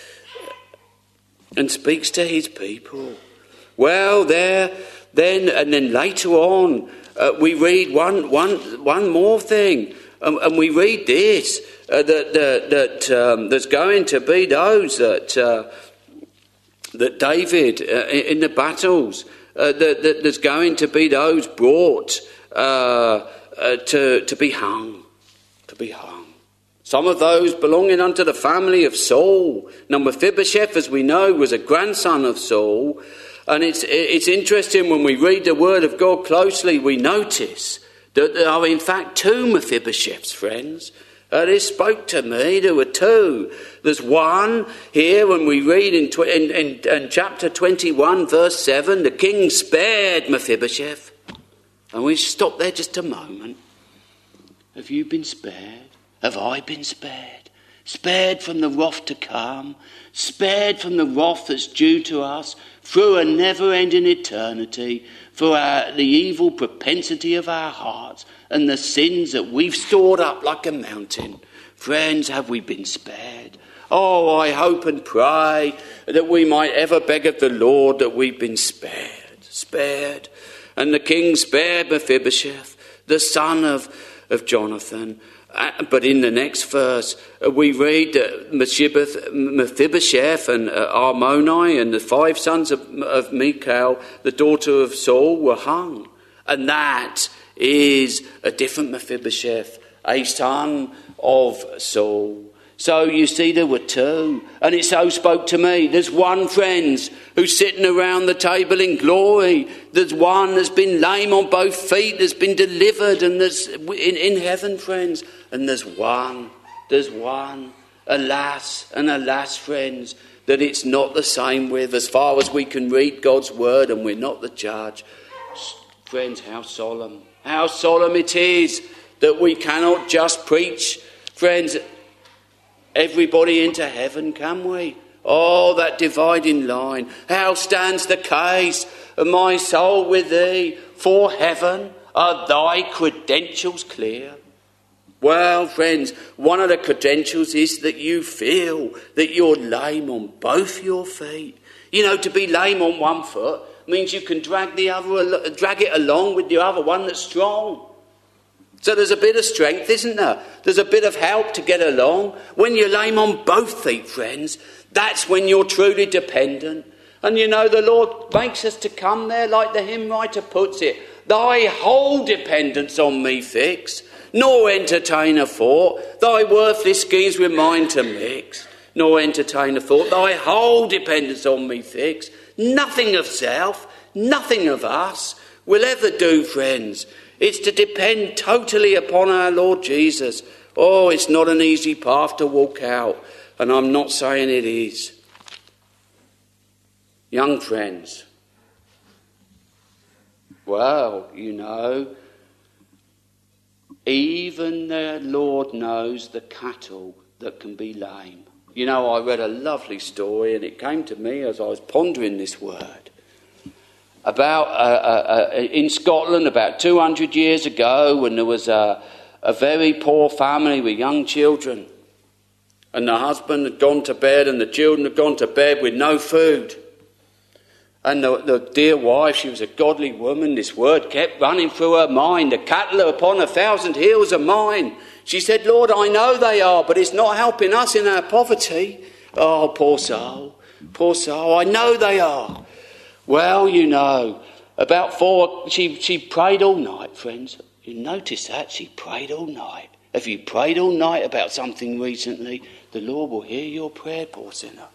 and speaks to his people. Well, there, then, and then later on, uh, we read one, one, one more thing, um, and we read this: uh, that that, that um, there's going to be those that uh, that David uh, in the battles, uh, that, that there's going to be those brought uh, uh, to to be hung, to be hung. Some of those belonging unto the family of Saul. Now, Mephibosheth, as we know, was a grandson of Saul. And it's it's interesting when we read the word of God closely, we notice that there are in fact two Mephibosheths, friends. Uh, this spoke to me. There were two. There's one here when we read in, tw- in, in, in chapter twenty-one, verse seven, the king spared Mephibosheth. And we stop there just a moment. Have you been spared? Have I been spared? Spared from the wrath to come? Spared from the wrath that's due to us through a never-ending eternity, for our, the evil propensity of our hearts and the sins that we've stored up like a mountain. Friends, have we been spared? Oh, I hope and pray that we might ever beg of the Lord that we've been spared, spared. And the king spared Mephibosheth, the son of, of Jonathan. Uh, but in the next verse, uh, we read that Mephibosheth and uh, Armoni and the five sons of, of Michal, the daughter of Saul, were hung. And that is a different Mephibosheth, a son of Saul. So you see, there were two. And it so spoke to me. There's one, friends, who's sitting around the table in glory. There's one that's been lame on both feet, that's been delivered and that's in, in heaven, friends. And there's one, there's one, alas and alas, friends, that it's not the same with, as far as we can read God's word and we're not the judge. Friends, how solemn, how solemn it is that we cannot just preach, friends, everybody into heaven, can we? Oh, that dividing line. How stands the case of my soul with thee? For heaven, are thy credentials clear? Well, friends, one of the credentials is that you feel that you're lame on both your feet. You know, to be lame on one foot means you can drag the other, drag it along with the other one that's strong. So there's a bit of strength, isn't there? There's a bit of help to get along. When you're lame on both feet, friends, that's when you're truly dependent. And you know, the Lord makes us to come there, like the hymn writer puts it, thy whole dependence on me fix, nor entertain a thought, thy worthless schemes with mine to mix, nor entertain a thought, thy whole dependence on me fix. Nothing of self, nothing of us will ever do, friends. It's to depend totally upon our Lord Jesus. Oh, it's not an easy path to walk out, and I'm not saying it is. Young friends, well, you know, even the Lord knows the cattle that can be lame. You know, I read a lovely story, and it came to me as I was pondering this word, about uh, uh, uh, in Scotland about two hundred years ago, when there was a, a very poor family with young children, and the husband had gone to bed and the children had gone to bed with no food. And the, the dear wife, she was a godly woman, this word kept running through her mind, the cattle are upon a thousand hills are mine. She said, Lord, I know they are, but it's not helping us in our poverty. Oh, poor soul, poor soul, I know they are. Well, you know, about four, she, she prayed all night, friends. You notice that? She prayed all night. If you prayed all night about something recently, the Lord will hear your prayer, poor sinner.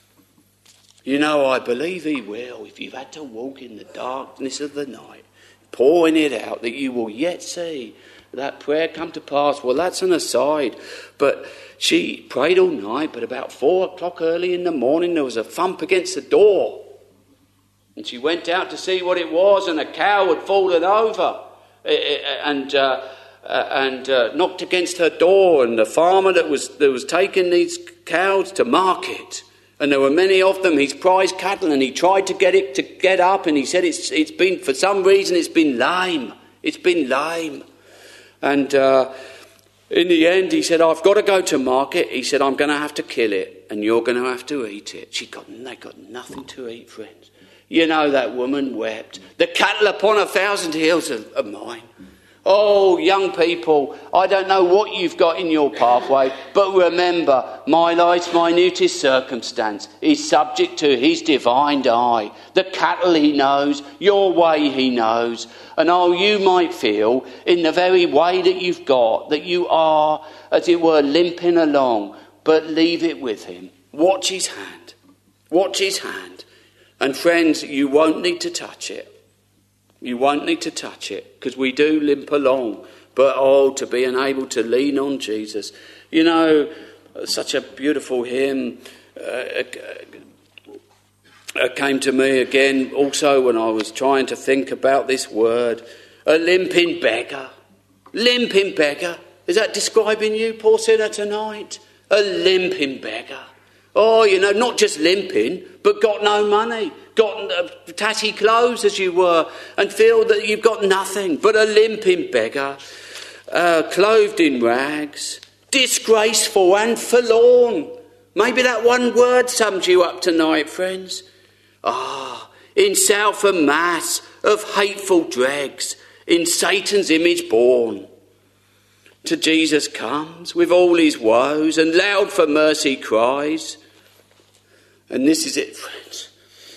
You know, I believe he will, if you've had to walk in the darkness of the night, pouring it out, that you will yet see that prayer come to pass. Well, that's an aside. But she prayed all night, but about four o'clock early in the morning, there was a thump against the door. And she went out to see what it was, and a cow had fallen over and uh, and uh, knocked against her door. And the farmer that was that was taking these cows to market, and there were many of them, his prize cattle, and he tried to get it to get up, and he said it's it's been, for some reason, it's been lame. It's been lame. And uh, in the end, he said, I've got to go to market. He said, I'm going to have to kill it, and you're going to have to eat it. She got, they got nothing to eat, friends. You know, that woman wept. The cattle upon a thousand hills are, are mine. Oh, young people, I don't know what you've got in your pathway, but remember, my life's minutest circumstance is subject to his divine eye. The cattle he knows, your way he knows. And oh, you might feel, in the very way that you've got, that you are, as it were, limping along, but leave it with him. Watch his hand. Watch his hand. And friends, you won't need to touch it. You won't need to touch it, because we do limp along. But oh, to be unable to lean on Jesus. You know, such a beautiful hymn uh, uh, came to me again also when I was trying to think about this word. A limping beggar. Limping beggar. Is that describing you, poor sinner, tonight? A limping beggar. Oh, you know, not just limping, but got no money. Got uh, tatty clothes, as you were, and feel that you've got nothing but a limping beggar, uh, clothed in rags, disgraceful and forlorn. Maybe that one word sums you up tonight, friends. Ah, it in self and mass of hateful dregs, in Satan's image born. To Jesus comes with all his woes and loud for mercy cries. And this is it, friends.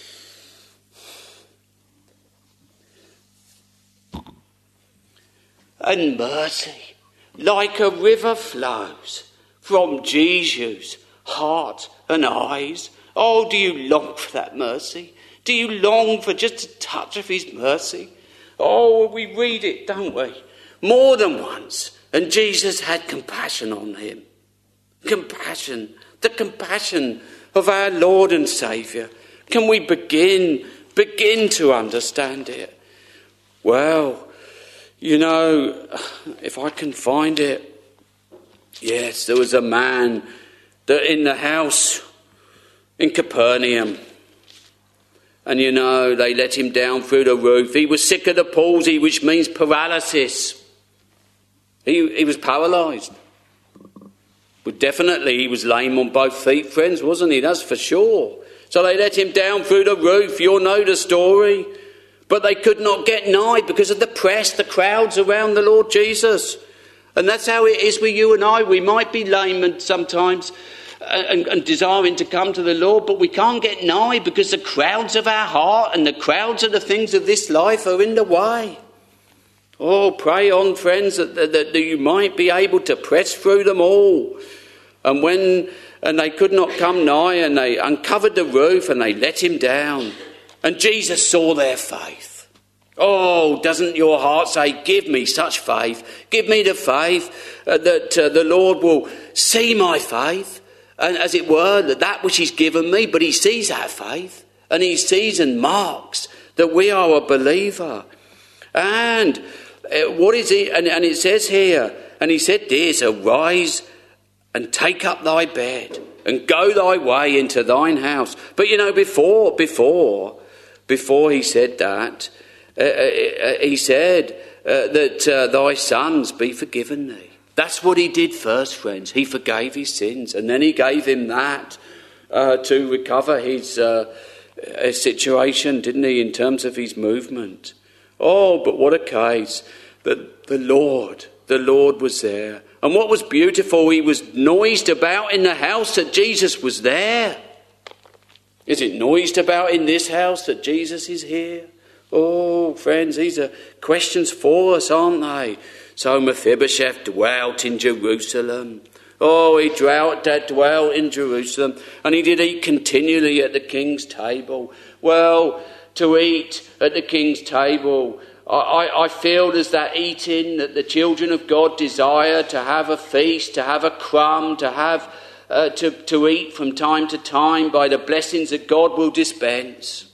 And mercy, like a river, flows from Jesus' heart and eyes. Oh, do you long for that mercy? Do you long for just a touch of his mercy? Oh, we read it, don't we? More than once. And Jesus had compassion on him. Compassion. The compassion of our Lord and Saviour. Can we begin, begin to understand it? Well, you know, if I can find it. Yes, there was a man that in the house in Capernaum. And you know, they let him down through the roof. He was sick of the palsy, which means paralysis. He, he was paralysed. But definitely he was lame on both feet, friends, wasn't he? That's for sure. So they let him down through the roof. You'll know the story. But they could not get nigh because of the press, the crowds around the Lord Jesus. And that's how it is with you and I. We might be lame and sometimes and, and desiring to come to the Lord, but we can't get nigh because the crowds of our heart and the crowds of the things of this life are in the way. Oh, pray on, friends, that, that, that you might be able to press through them all. And when and they could not come nigh, and they uncovered the roof and they let him down. And Jesus saw their faith. Oh, doesn't your heart say, give me such faith. Give me the faith uh, that uh, the Lord will see my faith. And as it were, that, that which he's given me. But he sees our faith. And he sees and marks that we are a believer. And uh, what is it? And, and it says here, and he said this, arise and take up thy bed and go thy way into thine house. But you know, before, before... Before he said that, uh, uh, he said uh, that uh, thy sons be forgiven thee. That's what he did first, friends. He forgave his sins. And then he gave him that uh, to recover his, uh, his situation, didn't he, in terms of his movement. Oh, but what a case. That the Lord, the Lord was there. And what was beautiful, he was noised about in the house that Jesus was there. Is it noised about in this house that Jesus is here? Oh, friends, these are questions for us, aren't they? So Mephibosheth dwelt in Jerusalem. Oh, he dwelt, dwelt in Jerusalem, and he did eat continually at the king's table. Well, to eat at the king's table, I, I feel there's that eating that the children of God desire, to have a feast, to have a crumb, to have... Uh, to, to eat from time to time by the blessings that God will dispense.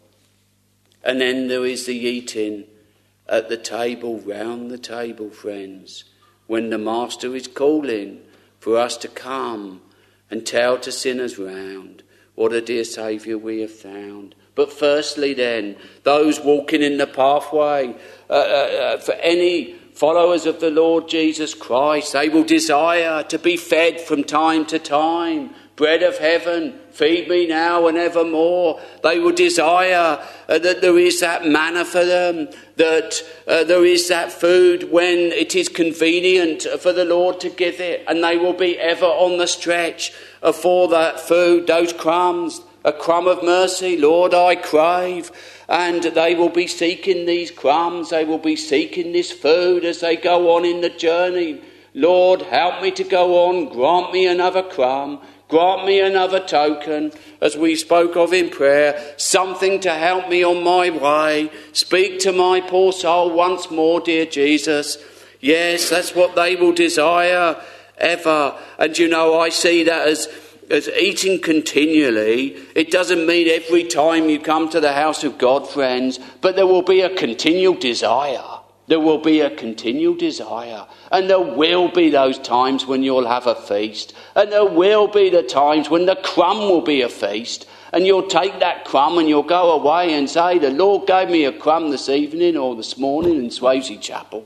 And then there is the eating at the table, round the table, friends, when the Master is calling for us to come and tell to sinners round what a dear Saviour we have found. But firstly then, those walking in the pathway, uh, uh, for any followers of the Lord Jesus Christ, they will desire to be fed from time to time. Bread of heaven, feed me now and evermore. They will desire uh, that there is that manna for them, that uh, there is that food when it is convenient for the Lord to give it. And they will be ever on the stretch uh, for that food, those crumbs, a crumb of mercy, Lord, I crave. And they will be seeking these crumbs, they will be seeking this food as they go on in the journey. Lord, help me to go on, grant me another crumb, grant me another token, as we spoke of in prayer, something to help me on my way. Speak to my poor soul once more, dear Jesus. Yes, that's what they will desire ever. And you know, I see that as As eating continually. It doesn't mean every time you come to the house of God, friends, but there will be a continual desire. There will be a continual desire. And there will be those times when you'll have a feast. And there will be the times when the crumb will be a feast. And you'll take that crumb and you'll go away and say, the Lord gave me a crumb this evening or this morning in Swavesey Chapel.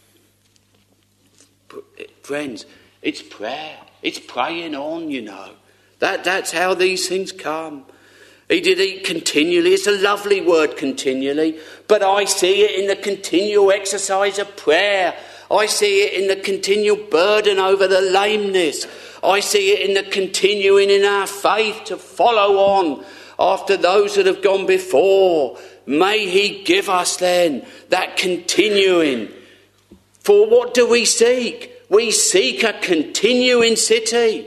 Friends, it's prayer. It's praying on, you know. That, that's how these things come. He did eat continually. It's a lovely word, continually. But I see it in the continual exercise of prayer. I see it in the continual burden over the lameness. I see it in the continuing in our faith to follow on after those that have gone before. May he give us then that continuing. For what do we seek? We seek a continuing city.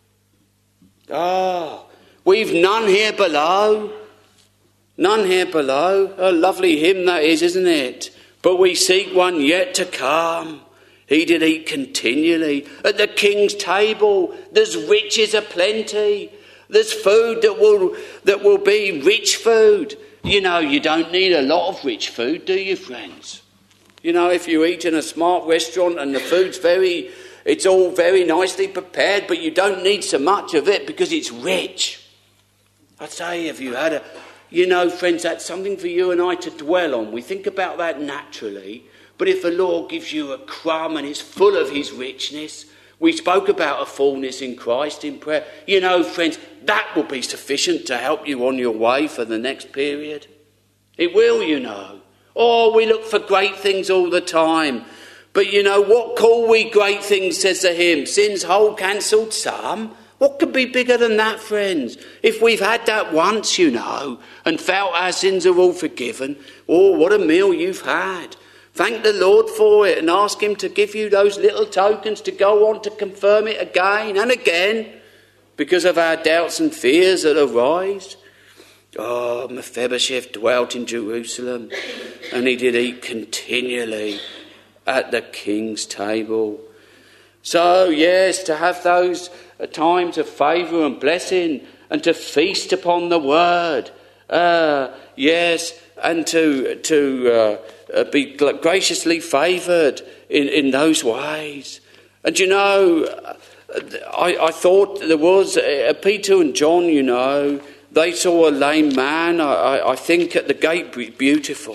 Ah, we've none here below. None here below. A lovely hymn that is, isn't it? But we seek one yet to come. He did eat continually. At the king's table, there's riches aplenty. There's food that will that will be rich food. You know, you don't need a lot of rich food, do you, friends? You know, if you eat in a smart restaurant and the food's very, it's all very nicely prepared, but you don't need so much of it because it's rich. I'd say if you had a, you know, friends, that's something for you and I to dwell on. We think about that naturally, but if the Lord gives you a crumb and it's full of his richness, we spoke about a fullness in Christ in prayer. You know, friends, that will be sufficient to help you on your way for the next period. It will, you know. Oh, we look for great things all the time. But you know, what call we great things, says the hymn? Sin's whole cancelled some. What could be bigger than that, friends? If we've had that once, you know, and felt our sins are all forgiven, oh, what a meal you've had. Thank the Lord for it and ask him to give you those little tokens to go on to confirm it again and again because of our doubts and fears that arise. Oh, Mephibosheth dwelt in Jerusalem and he did eat continually at the king's table. So, yes, to have those times of favour and blessing and to feast upon the word. Uh, yes, and to to uh, uh, be graciously favoured in, in those ways. And you know, I, I thought there was uh, Peter and John, you know, they saw a lame man, I, I think, at the gate beautiful.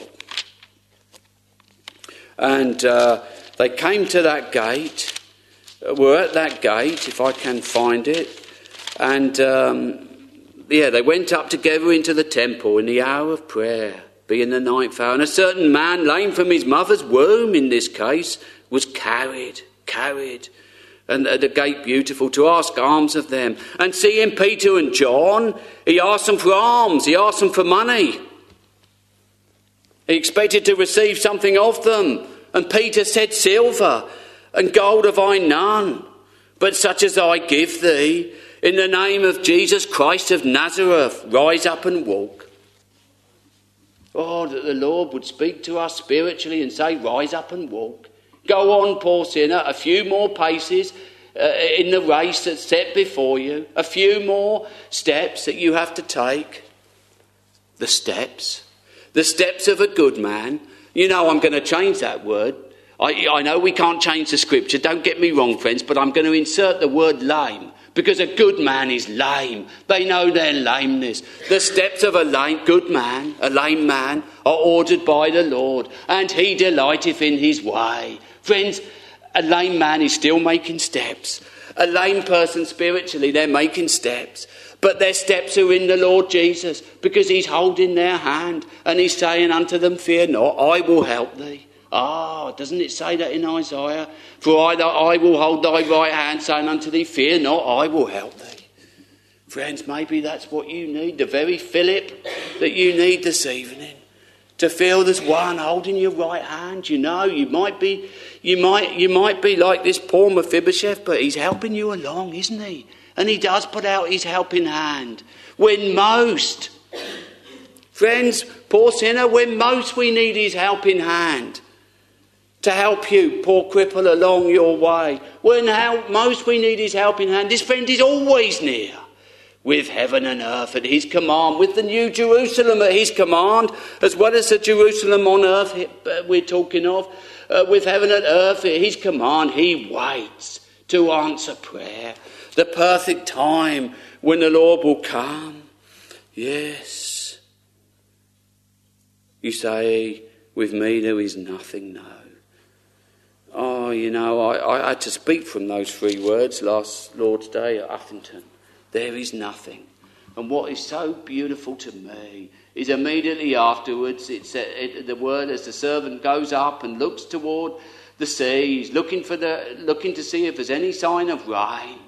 And uh, they came to that gate, were at that gate, if I can find it, and um, yeah, they went up together into the temple in the hour of prayer, being the ninth hour. And a certain man, lame from his mother's womb in this case, was carried, carried, and at the gate beautiful to ask alms of them. And seeing Peter and John, he asked them for alms, he asked them for money. He expected to receive something of them. And Peter said, silver and gold have I none, but such as I give thee. In the name of Jesus Christ of Nazareth, rise up and walk. Oh, that the Lord would speak to us spiritually and say, rise up and walk. Go on, poor sinner, a few more paces uh, in the race that's set before you. A few more steps that you have to take. The steps. The steps of a good man. You know, I'm going to change that word. I, I know we can't change the scripture, don't get me wrong, friends, but I'm going to insert the word lame. Because a good man is lame. They know their lameness. The steps of a lame, good man, a lame man, are ordered by the Lord, and he delighteth in his way. Friends, a lame man is still making steps. A lame person spiritually, they're making steps. But their steps are in the Lord Jesus, because he's holding their hand, and he's saying unto them, fear not, I will help thee. Ah, doesn't it say that in Isaiah? For I, I will hold thy right hand, saying unto thee, fear not, I will help thee. Friends, maybe that's what you need, the very Philip that you need this evening. To feel there's one holding your right hand. You know, you might be, you might, you might be like this poor Mephibosheth, but he's helping you along, isn't he? And he does put out his helping hand. When most, friends, poor sinner, when most we need his helping hand. To help you, poor cripple, along your way. When help, most we need his helping hand. This friend is always near. With heaven and earth at his command. With the new Jerusalem at his command. As well as the Jerusalem on earth we're talking of. Uh, with heaven and earth at his command. He waits to answer prayer. The perfect time when the Lord will come. Yes. You say, with me there is nothing, no. Oh, you know, I, I had to speak from those three words last Lord's Day at Uffington. There is nothing. And what is so beautiful to me is immediately afterwards, it's it, the word as the servant goes up and looks toward the sea, he's looking for the looking to see if there's any sign of rain.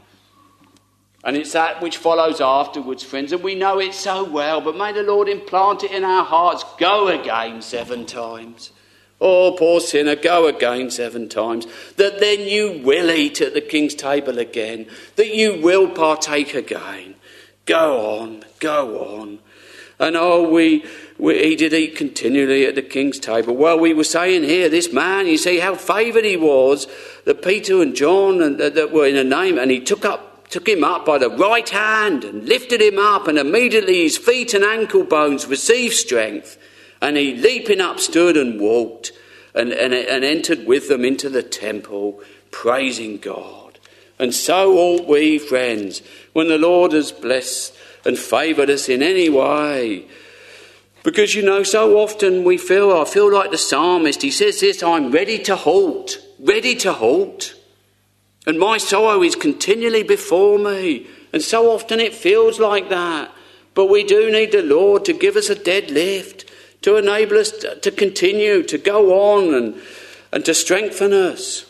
And it's that which follows afterwards, friends, and we know it so well, but may the Lord implant it in our hearts. Go again seven times. Oh, poor sinner, go again seven times, that then you will eat at the king's table again, that you will partake again. Go on, go on. And oh, we, we he did eat continually at the king's table. Well, we were saying here, this man, you see how favoured he was, that Peter and John and uh, that were in a name, and he took up took him up by the right hand and lifted him up, and immediately his feet and ankle bones received strength, and he leaping up stood and walked and, and, and entered with them into the temple, praising God. And so ought we, friends, when the Lord has blessed and favoured us in any way. Because, you know, so often we feel, I feel like the psalmist, he says this, I'm ready to halt, ready to halt. And my sorrow is continually before me. And so often it feels like that. But we do need the Lord to give us a dead lift, to enable us to continue, to go on and, and to strengthen us.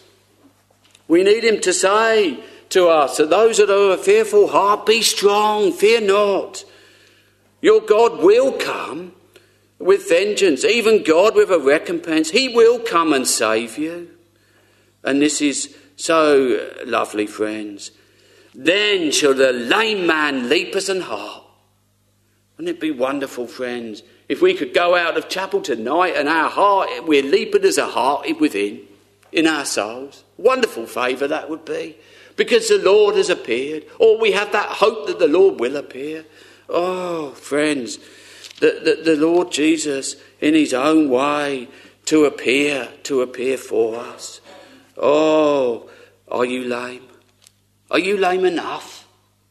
We need him to say to us, to those that are of a fearful heart, be strong, fear not. Your God will come with vengeance, even God with a recompense. He will come and save you. And this is so lovely, friends. Then shall the lame man leap as an hart. Wouldn't it be wonderful, friends, if we could go out of chapel tonight and our heart, we're leaping as a hart within, in our souls. Wonderful favour that would be. Because the Lord has appeared. Or we have that hope that the Lord will appear. Oh, friends, the, the, the Lord Jesus in his own way to appear, to appear for us. Oh, are you lame? Are you lame enough?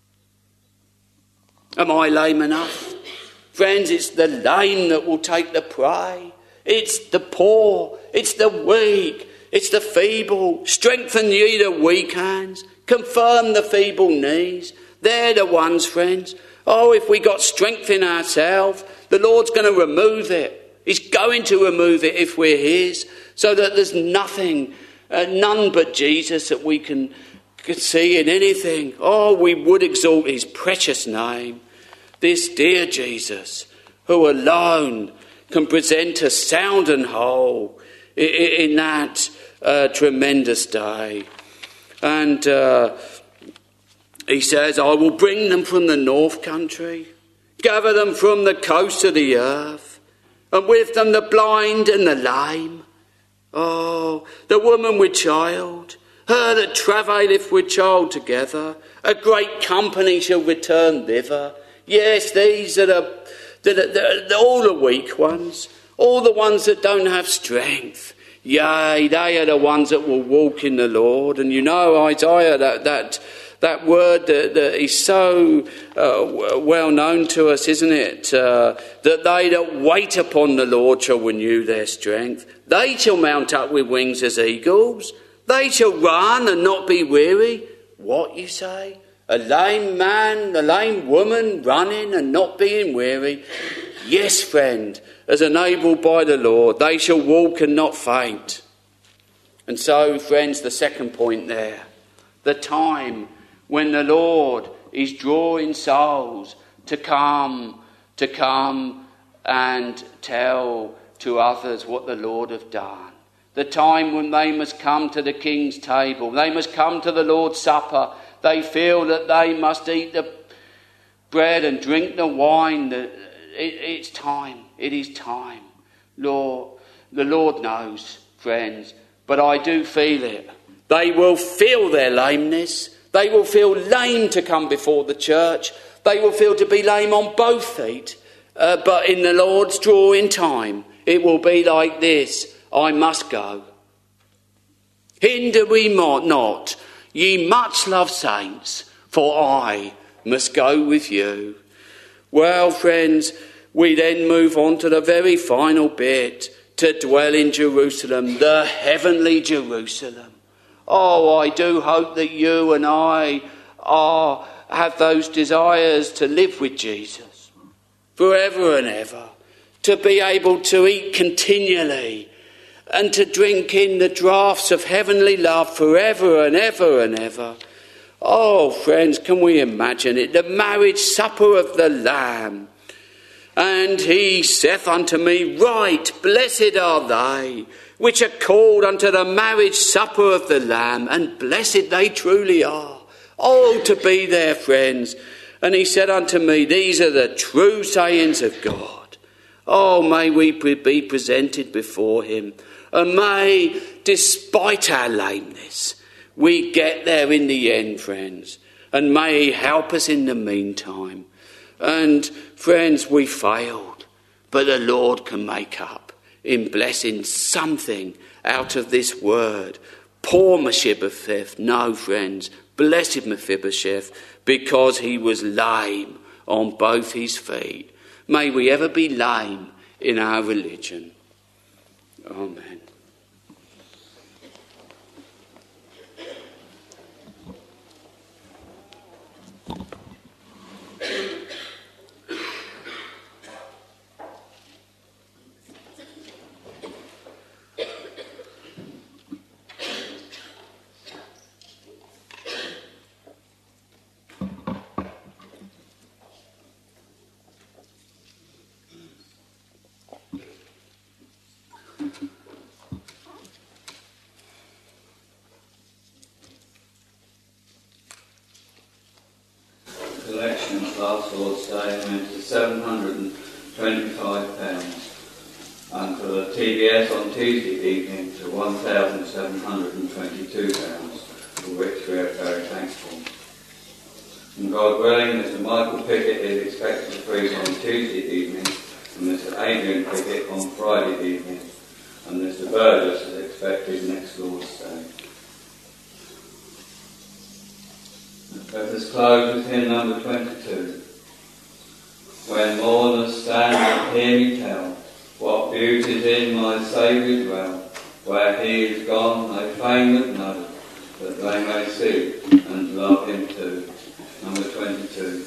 Am I lame enough? Friends, it's the lame that will take the prey. It's the poor. It's the weak. It's the feeble. Strengthen ye the weak hands. Confirm the feeble knees. They're the ones, friends. Oh, if we got strength in ourselves, the Lord's going to remove it. He's going to remove it if we're his, so that there's nothing Uh, none but Jesus that we can, can see in anything. Oh, we would exalt his precious name. This dear Jesus, who alone can present us sound and whole in, in that uh, tremendous day. And uh, he says, I will bring them from the north country, gather them from the coast of the earth, and with them the blind and the lame. Oh, the woman with child, her that travaileth with child together, a great company shall return thither. Yes, these that are, that are, that are all the weak ones, all the ones that don't have strength. Yea, they are the ones that will walk in the Lord. And you know, Isaiah, that that that word that, that is so uh, well known to us, isn't it? Uh, that they that wait upon the Lord shall renew their strength. They shall mount up with wings as eagles. They shall run and not be weary. What, you say? A lame man, a lame woman running and not being weary? Yes, friend, as enabled by the Lord, they shall walk and not faint. And so, friends, the second point there, the time when the Lord is drawing souls to come, to come and tell to others what the Lord have done. The time when they must come to the King's table. They must come to the Lord's Supper. They feel that they must eat the bread and drink the wine. It, it's time. It is time. Lord, the Lord knows, friends, but I do feel it. They will feel their lameness. They will feel lame to come before the church. They will feel to be lame on both feet. Uh, but in the Lord's drawing time, it will be like this. I must go. Hinder we not, ye much loved saints, for I must go with you. Well, friends, we then move on to the very final bit, to dwell in Jerusalem, the heavenly Jerusalem. Oh, I do hope that you and I are have those desires to live with Jesus forever and ever, to be able to eat continually and to drink in the draughts of heavenly love forever and ever and ever. Oh, friends, can we imagine it? The marriage supper of the Lamb. And he saith unto me, right, blessed are they which are called unto the marriage supper of the Lamb, and blessed they truly are. Oh, to be there, friends. And he said unto me, these are the true sayings of God. Oh, may we be presented before him, and may, despite our lameness, we get there in the end, friends, and may he help us in the meantime. And, friends, we failed, but the Lord can make up in blessing something out of this word. Poor Mephibosheth, no, friends, blessed Mephibosheth, because he was lame on both his feet. May we ever be lame in our religion. Amen. Collections last Lord's Day went to seven hundred and twenty-five pounds, and for the T V S on Tuesday evening to one thousand seven hundred and twenty-two pounds, for which we are very thankful. And God willing, Mister Michael Pickett is expected to preach on Tuesday evening, and Mister Adrian Pickett on Friday evening, and Mister Burgess is expected next Lord's Day. Let us close with hymn number twenty-two. When mourners stand and hear me tell what beauties in my Saviour dwell, where he is gone they fain would know, that they may see and love him too. Number twenty-two.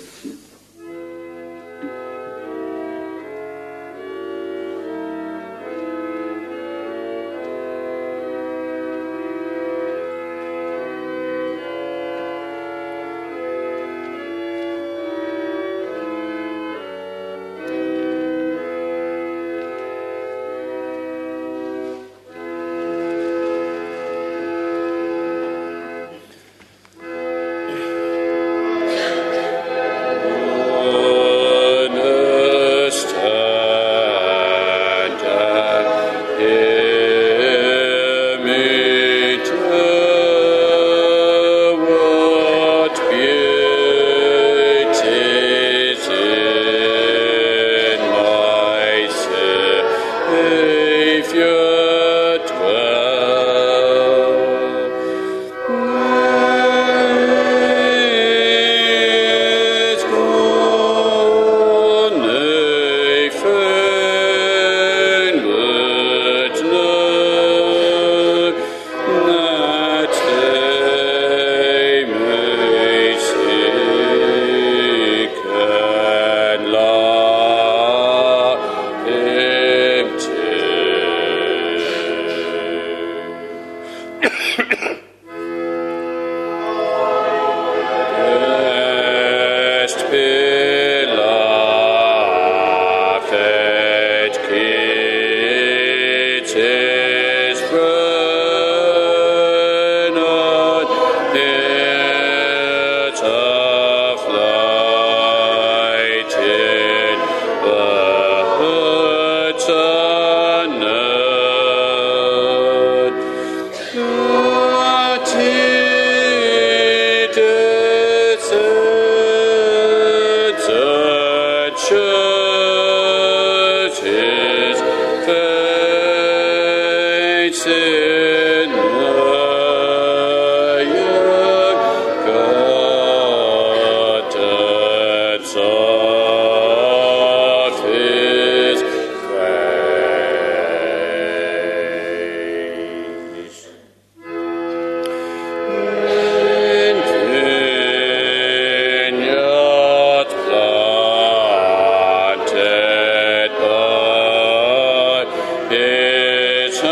his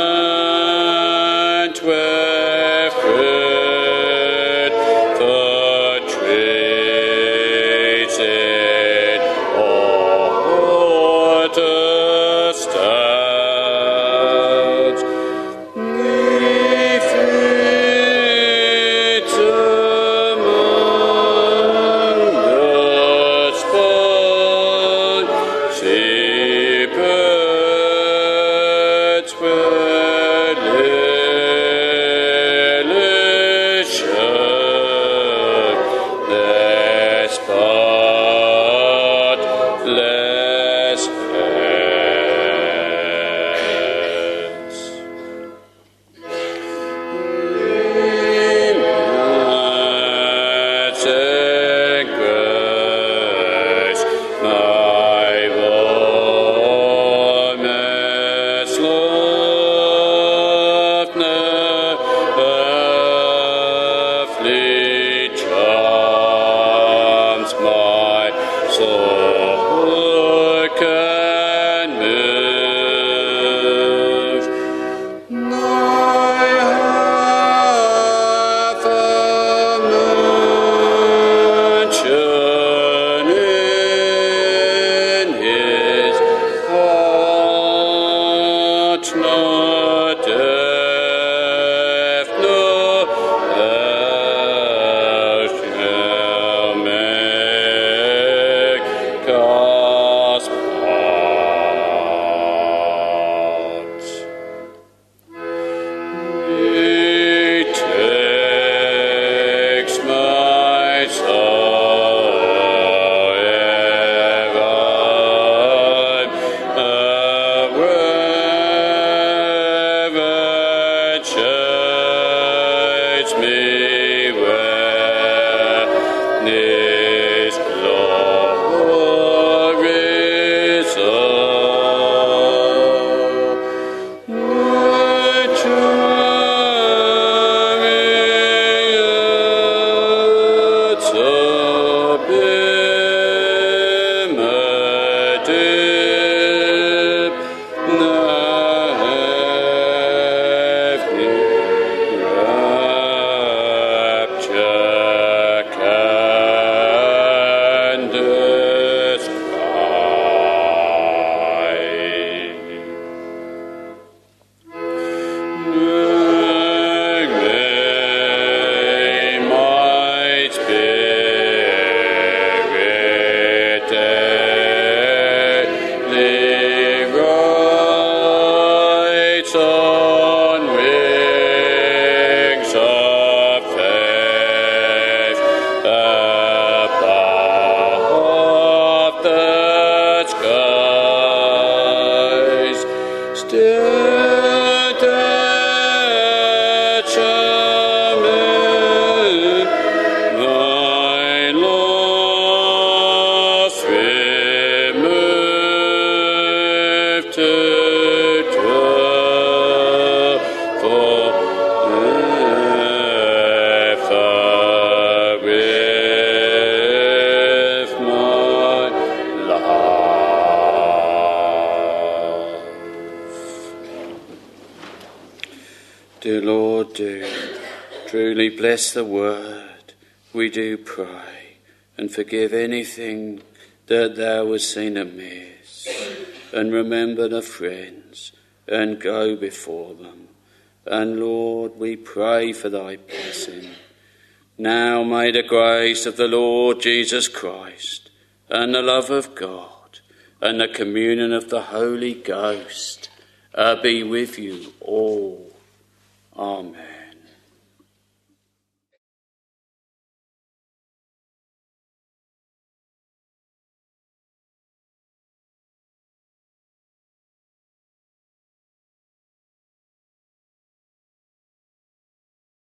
hand were fruit for trees in order stands. He feeds among the spoil, shepherds where lilies shine, their spotless heads. Imagine grace, my warmest love, earthly charms my soul can move. I have a mansion in his heart, nor death nor hell shall make us part. He takes my soul ere I'm away, and shades me where his glories are. My chariots abim a dip, rapture can describe. May my spirit daily rise on wings of faith above the skies. Still that shall make my lost remove to dwell forever with my love. Dear Lord, do truly bless the word, we do pray, and forgive anything that thou hast seen amiss, and remember the friends, and go before them. And Lord, we pray for thy blessing. Now may the grace of the Lord Jesus Christ, and the love of God, and the communion of the Holy Ghost uh, be with you all. Amen.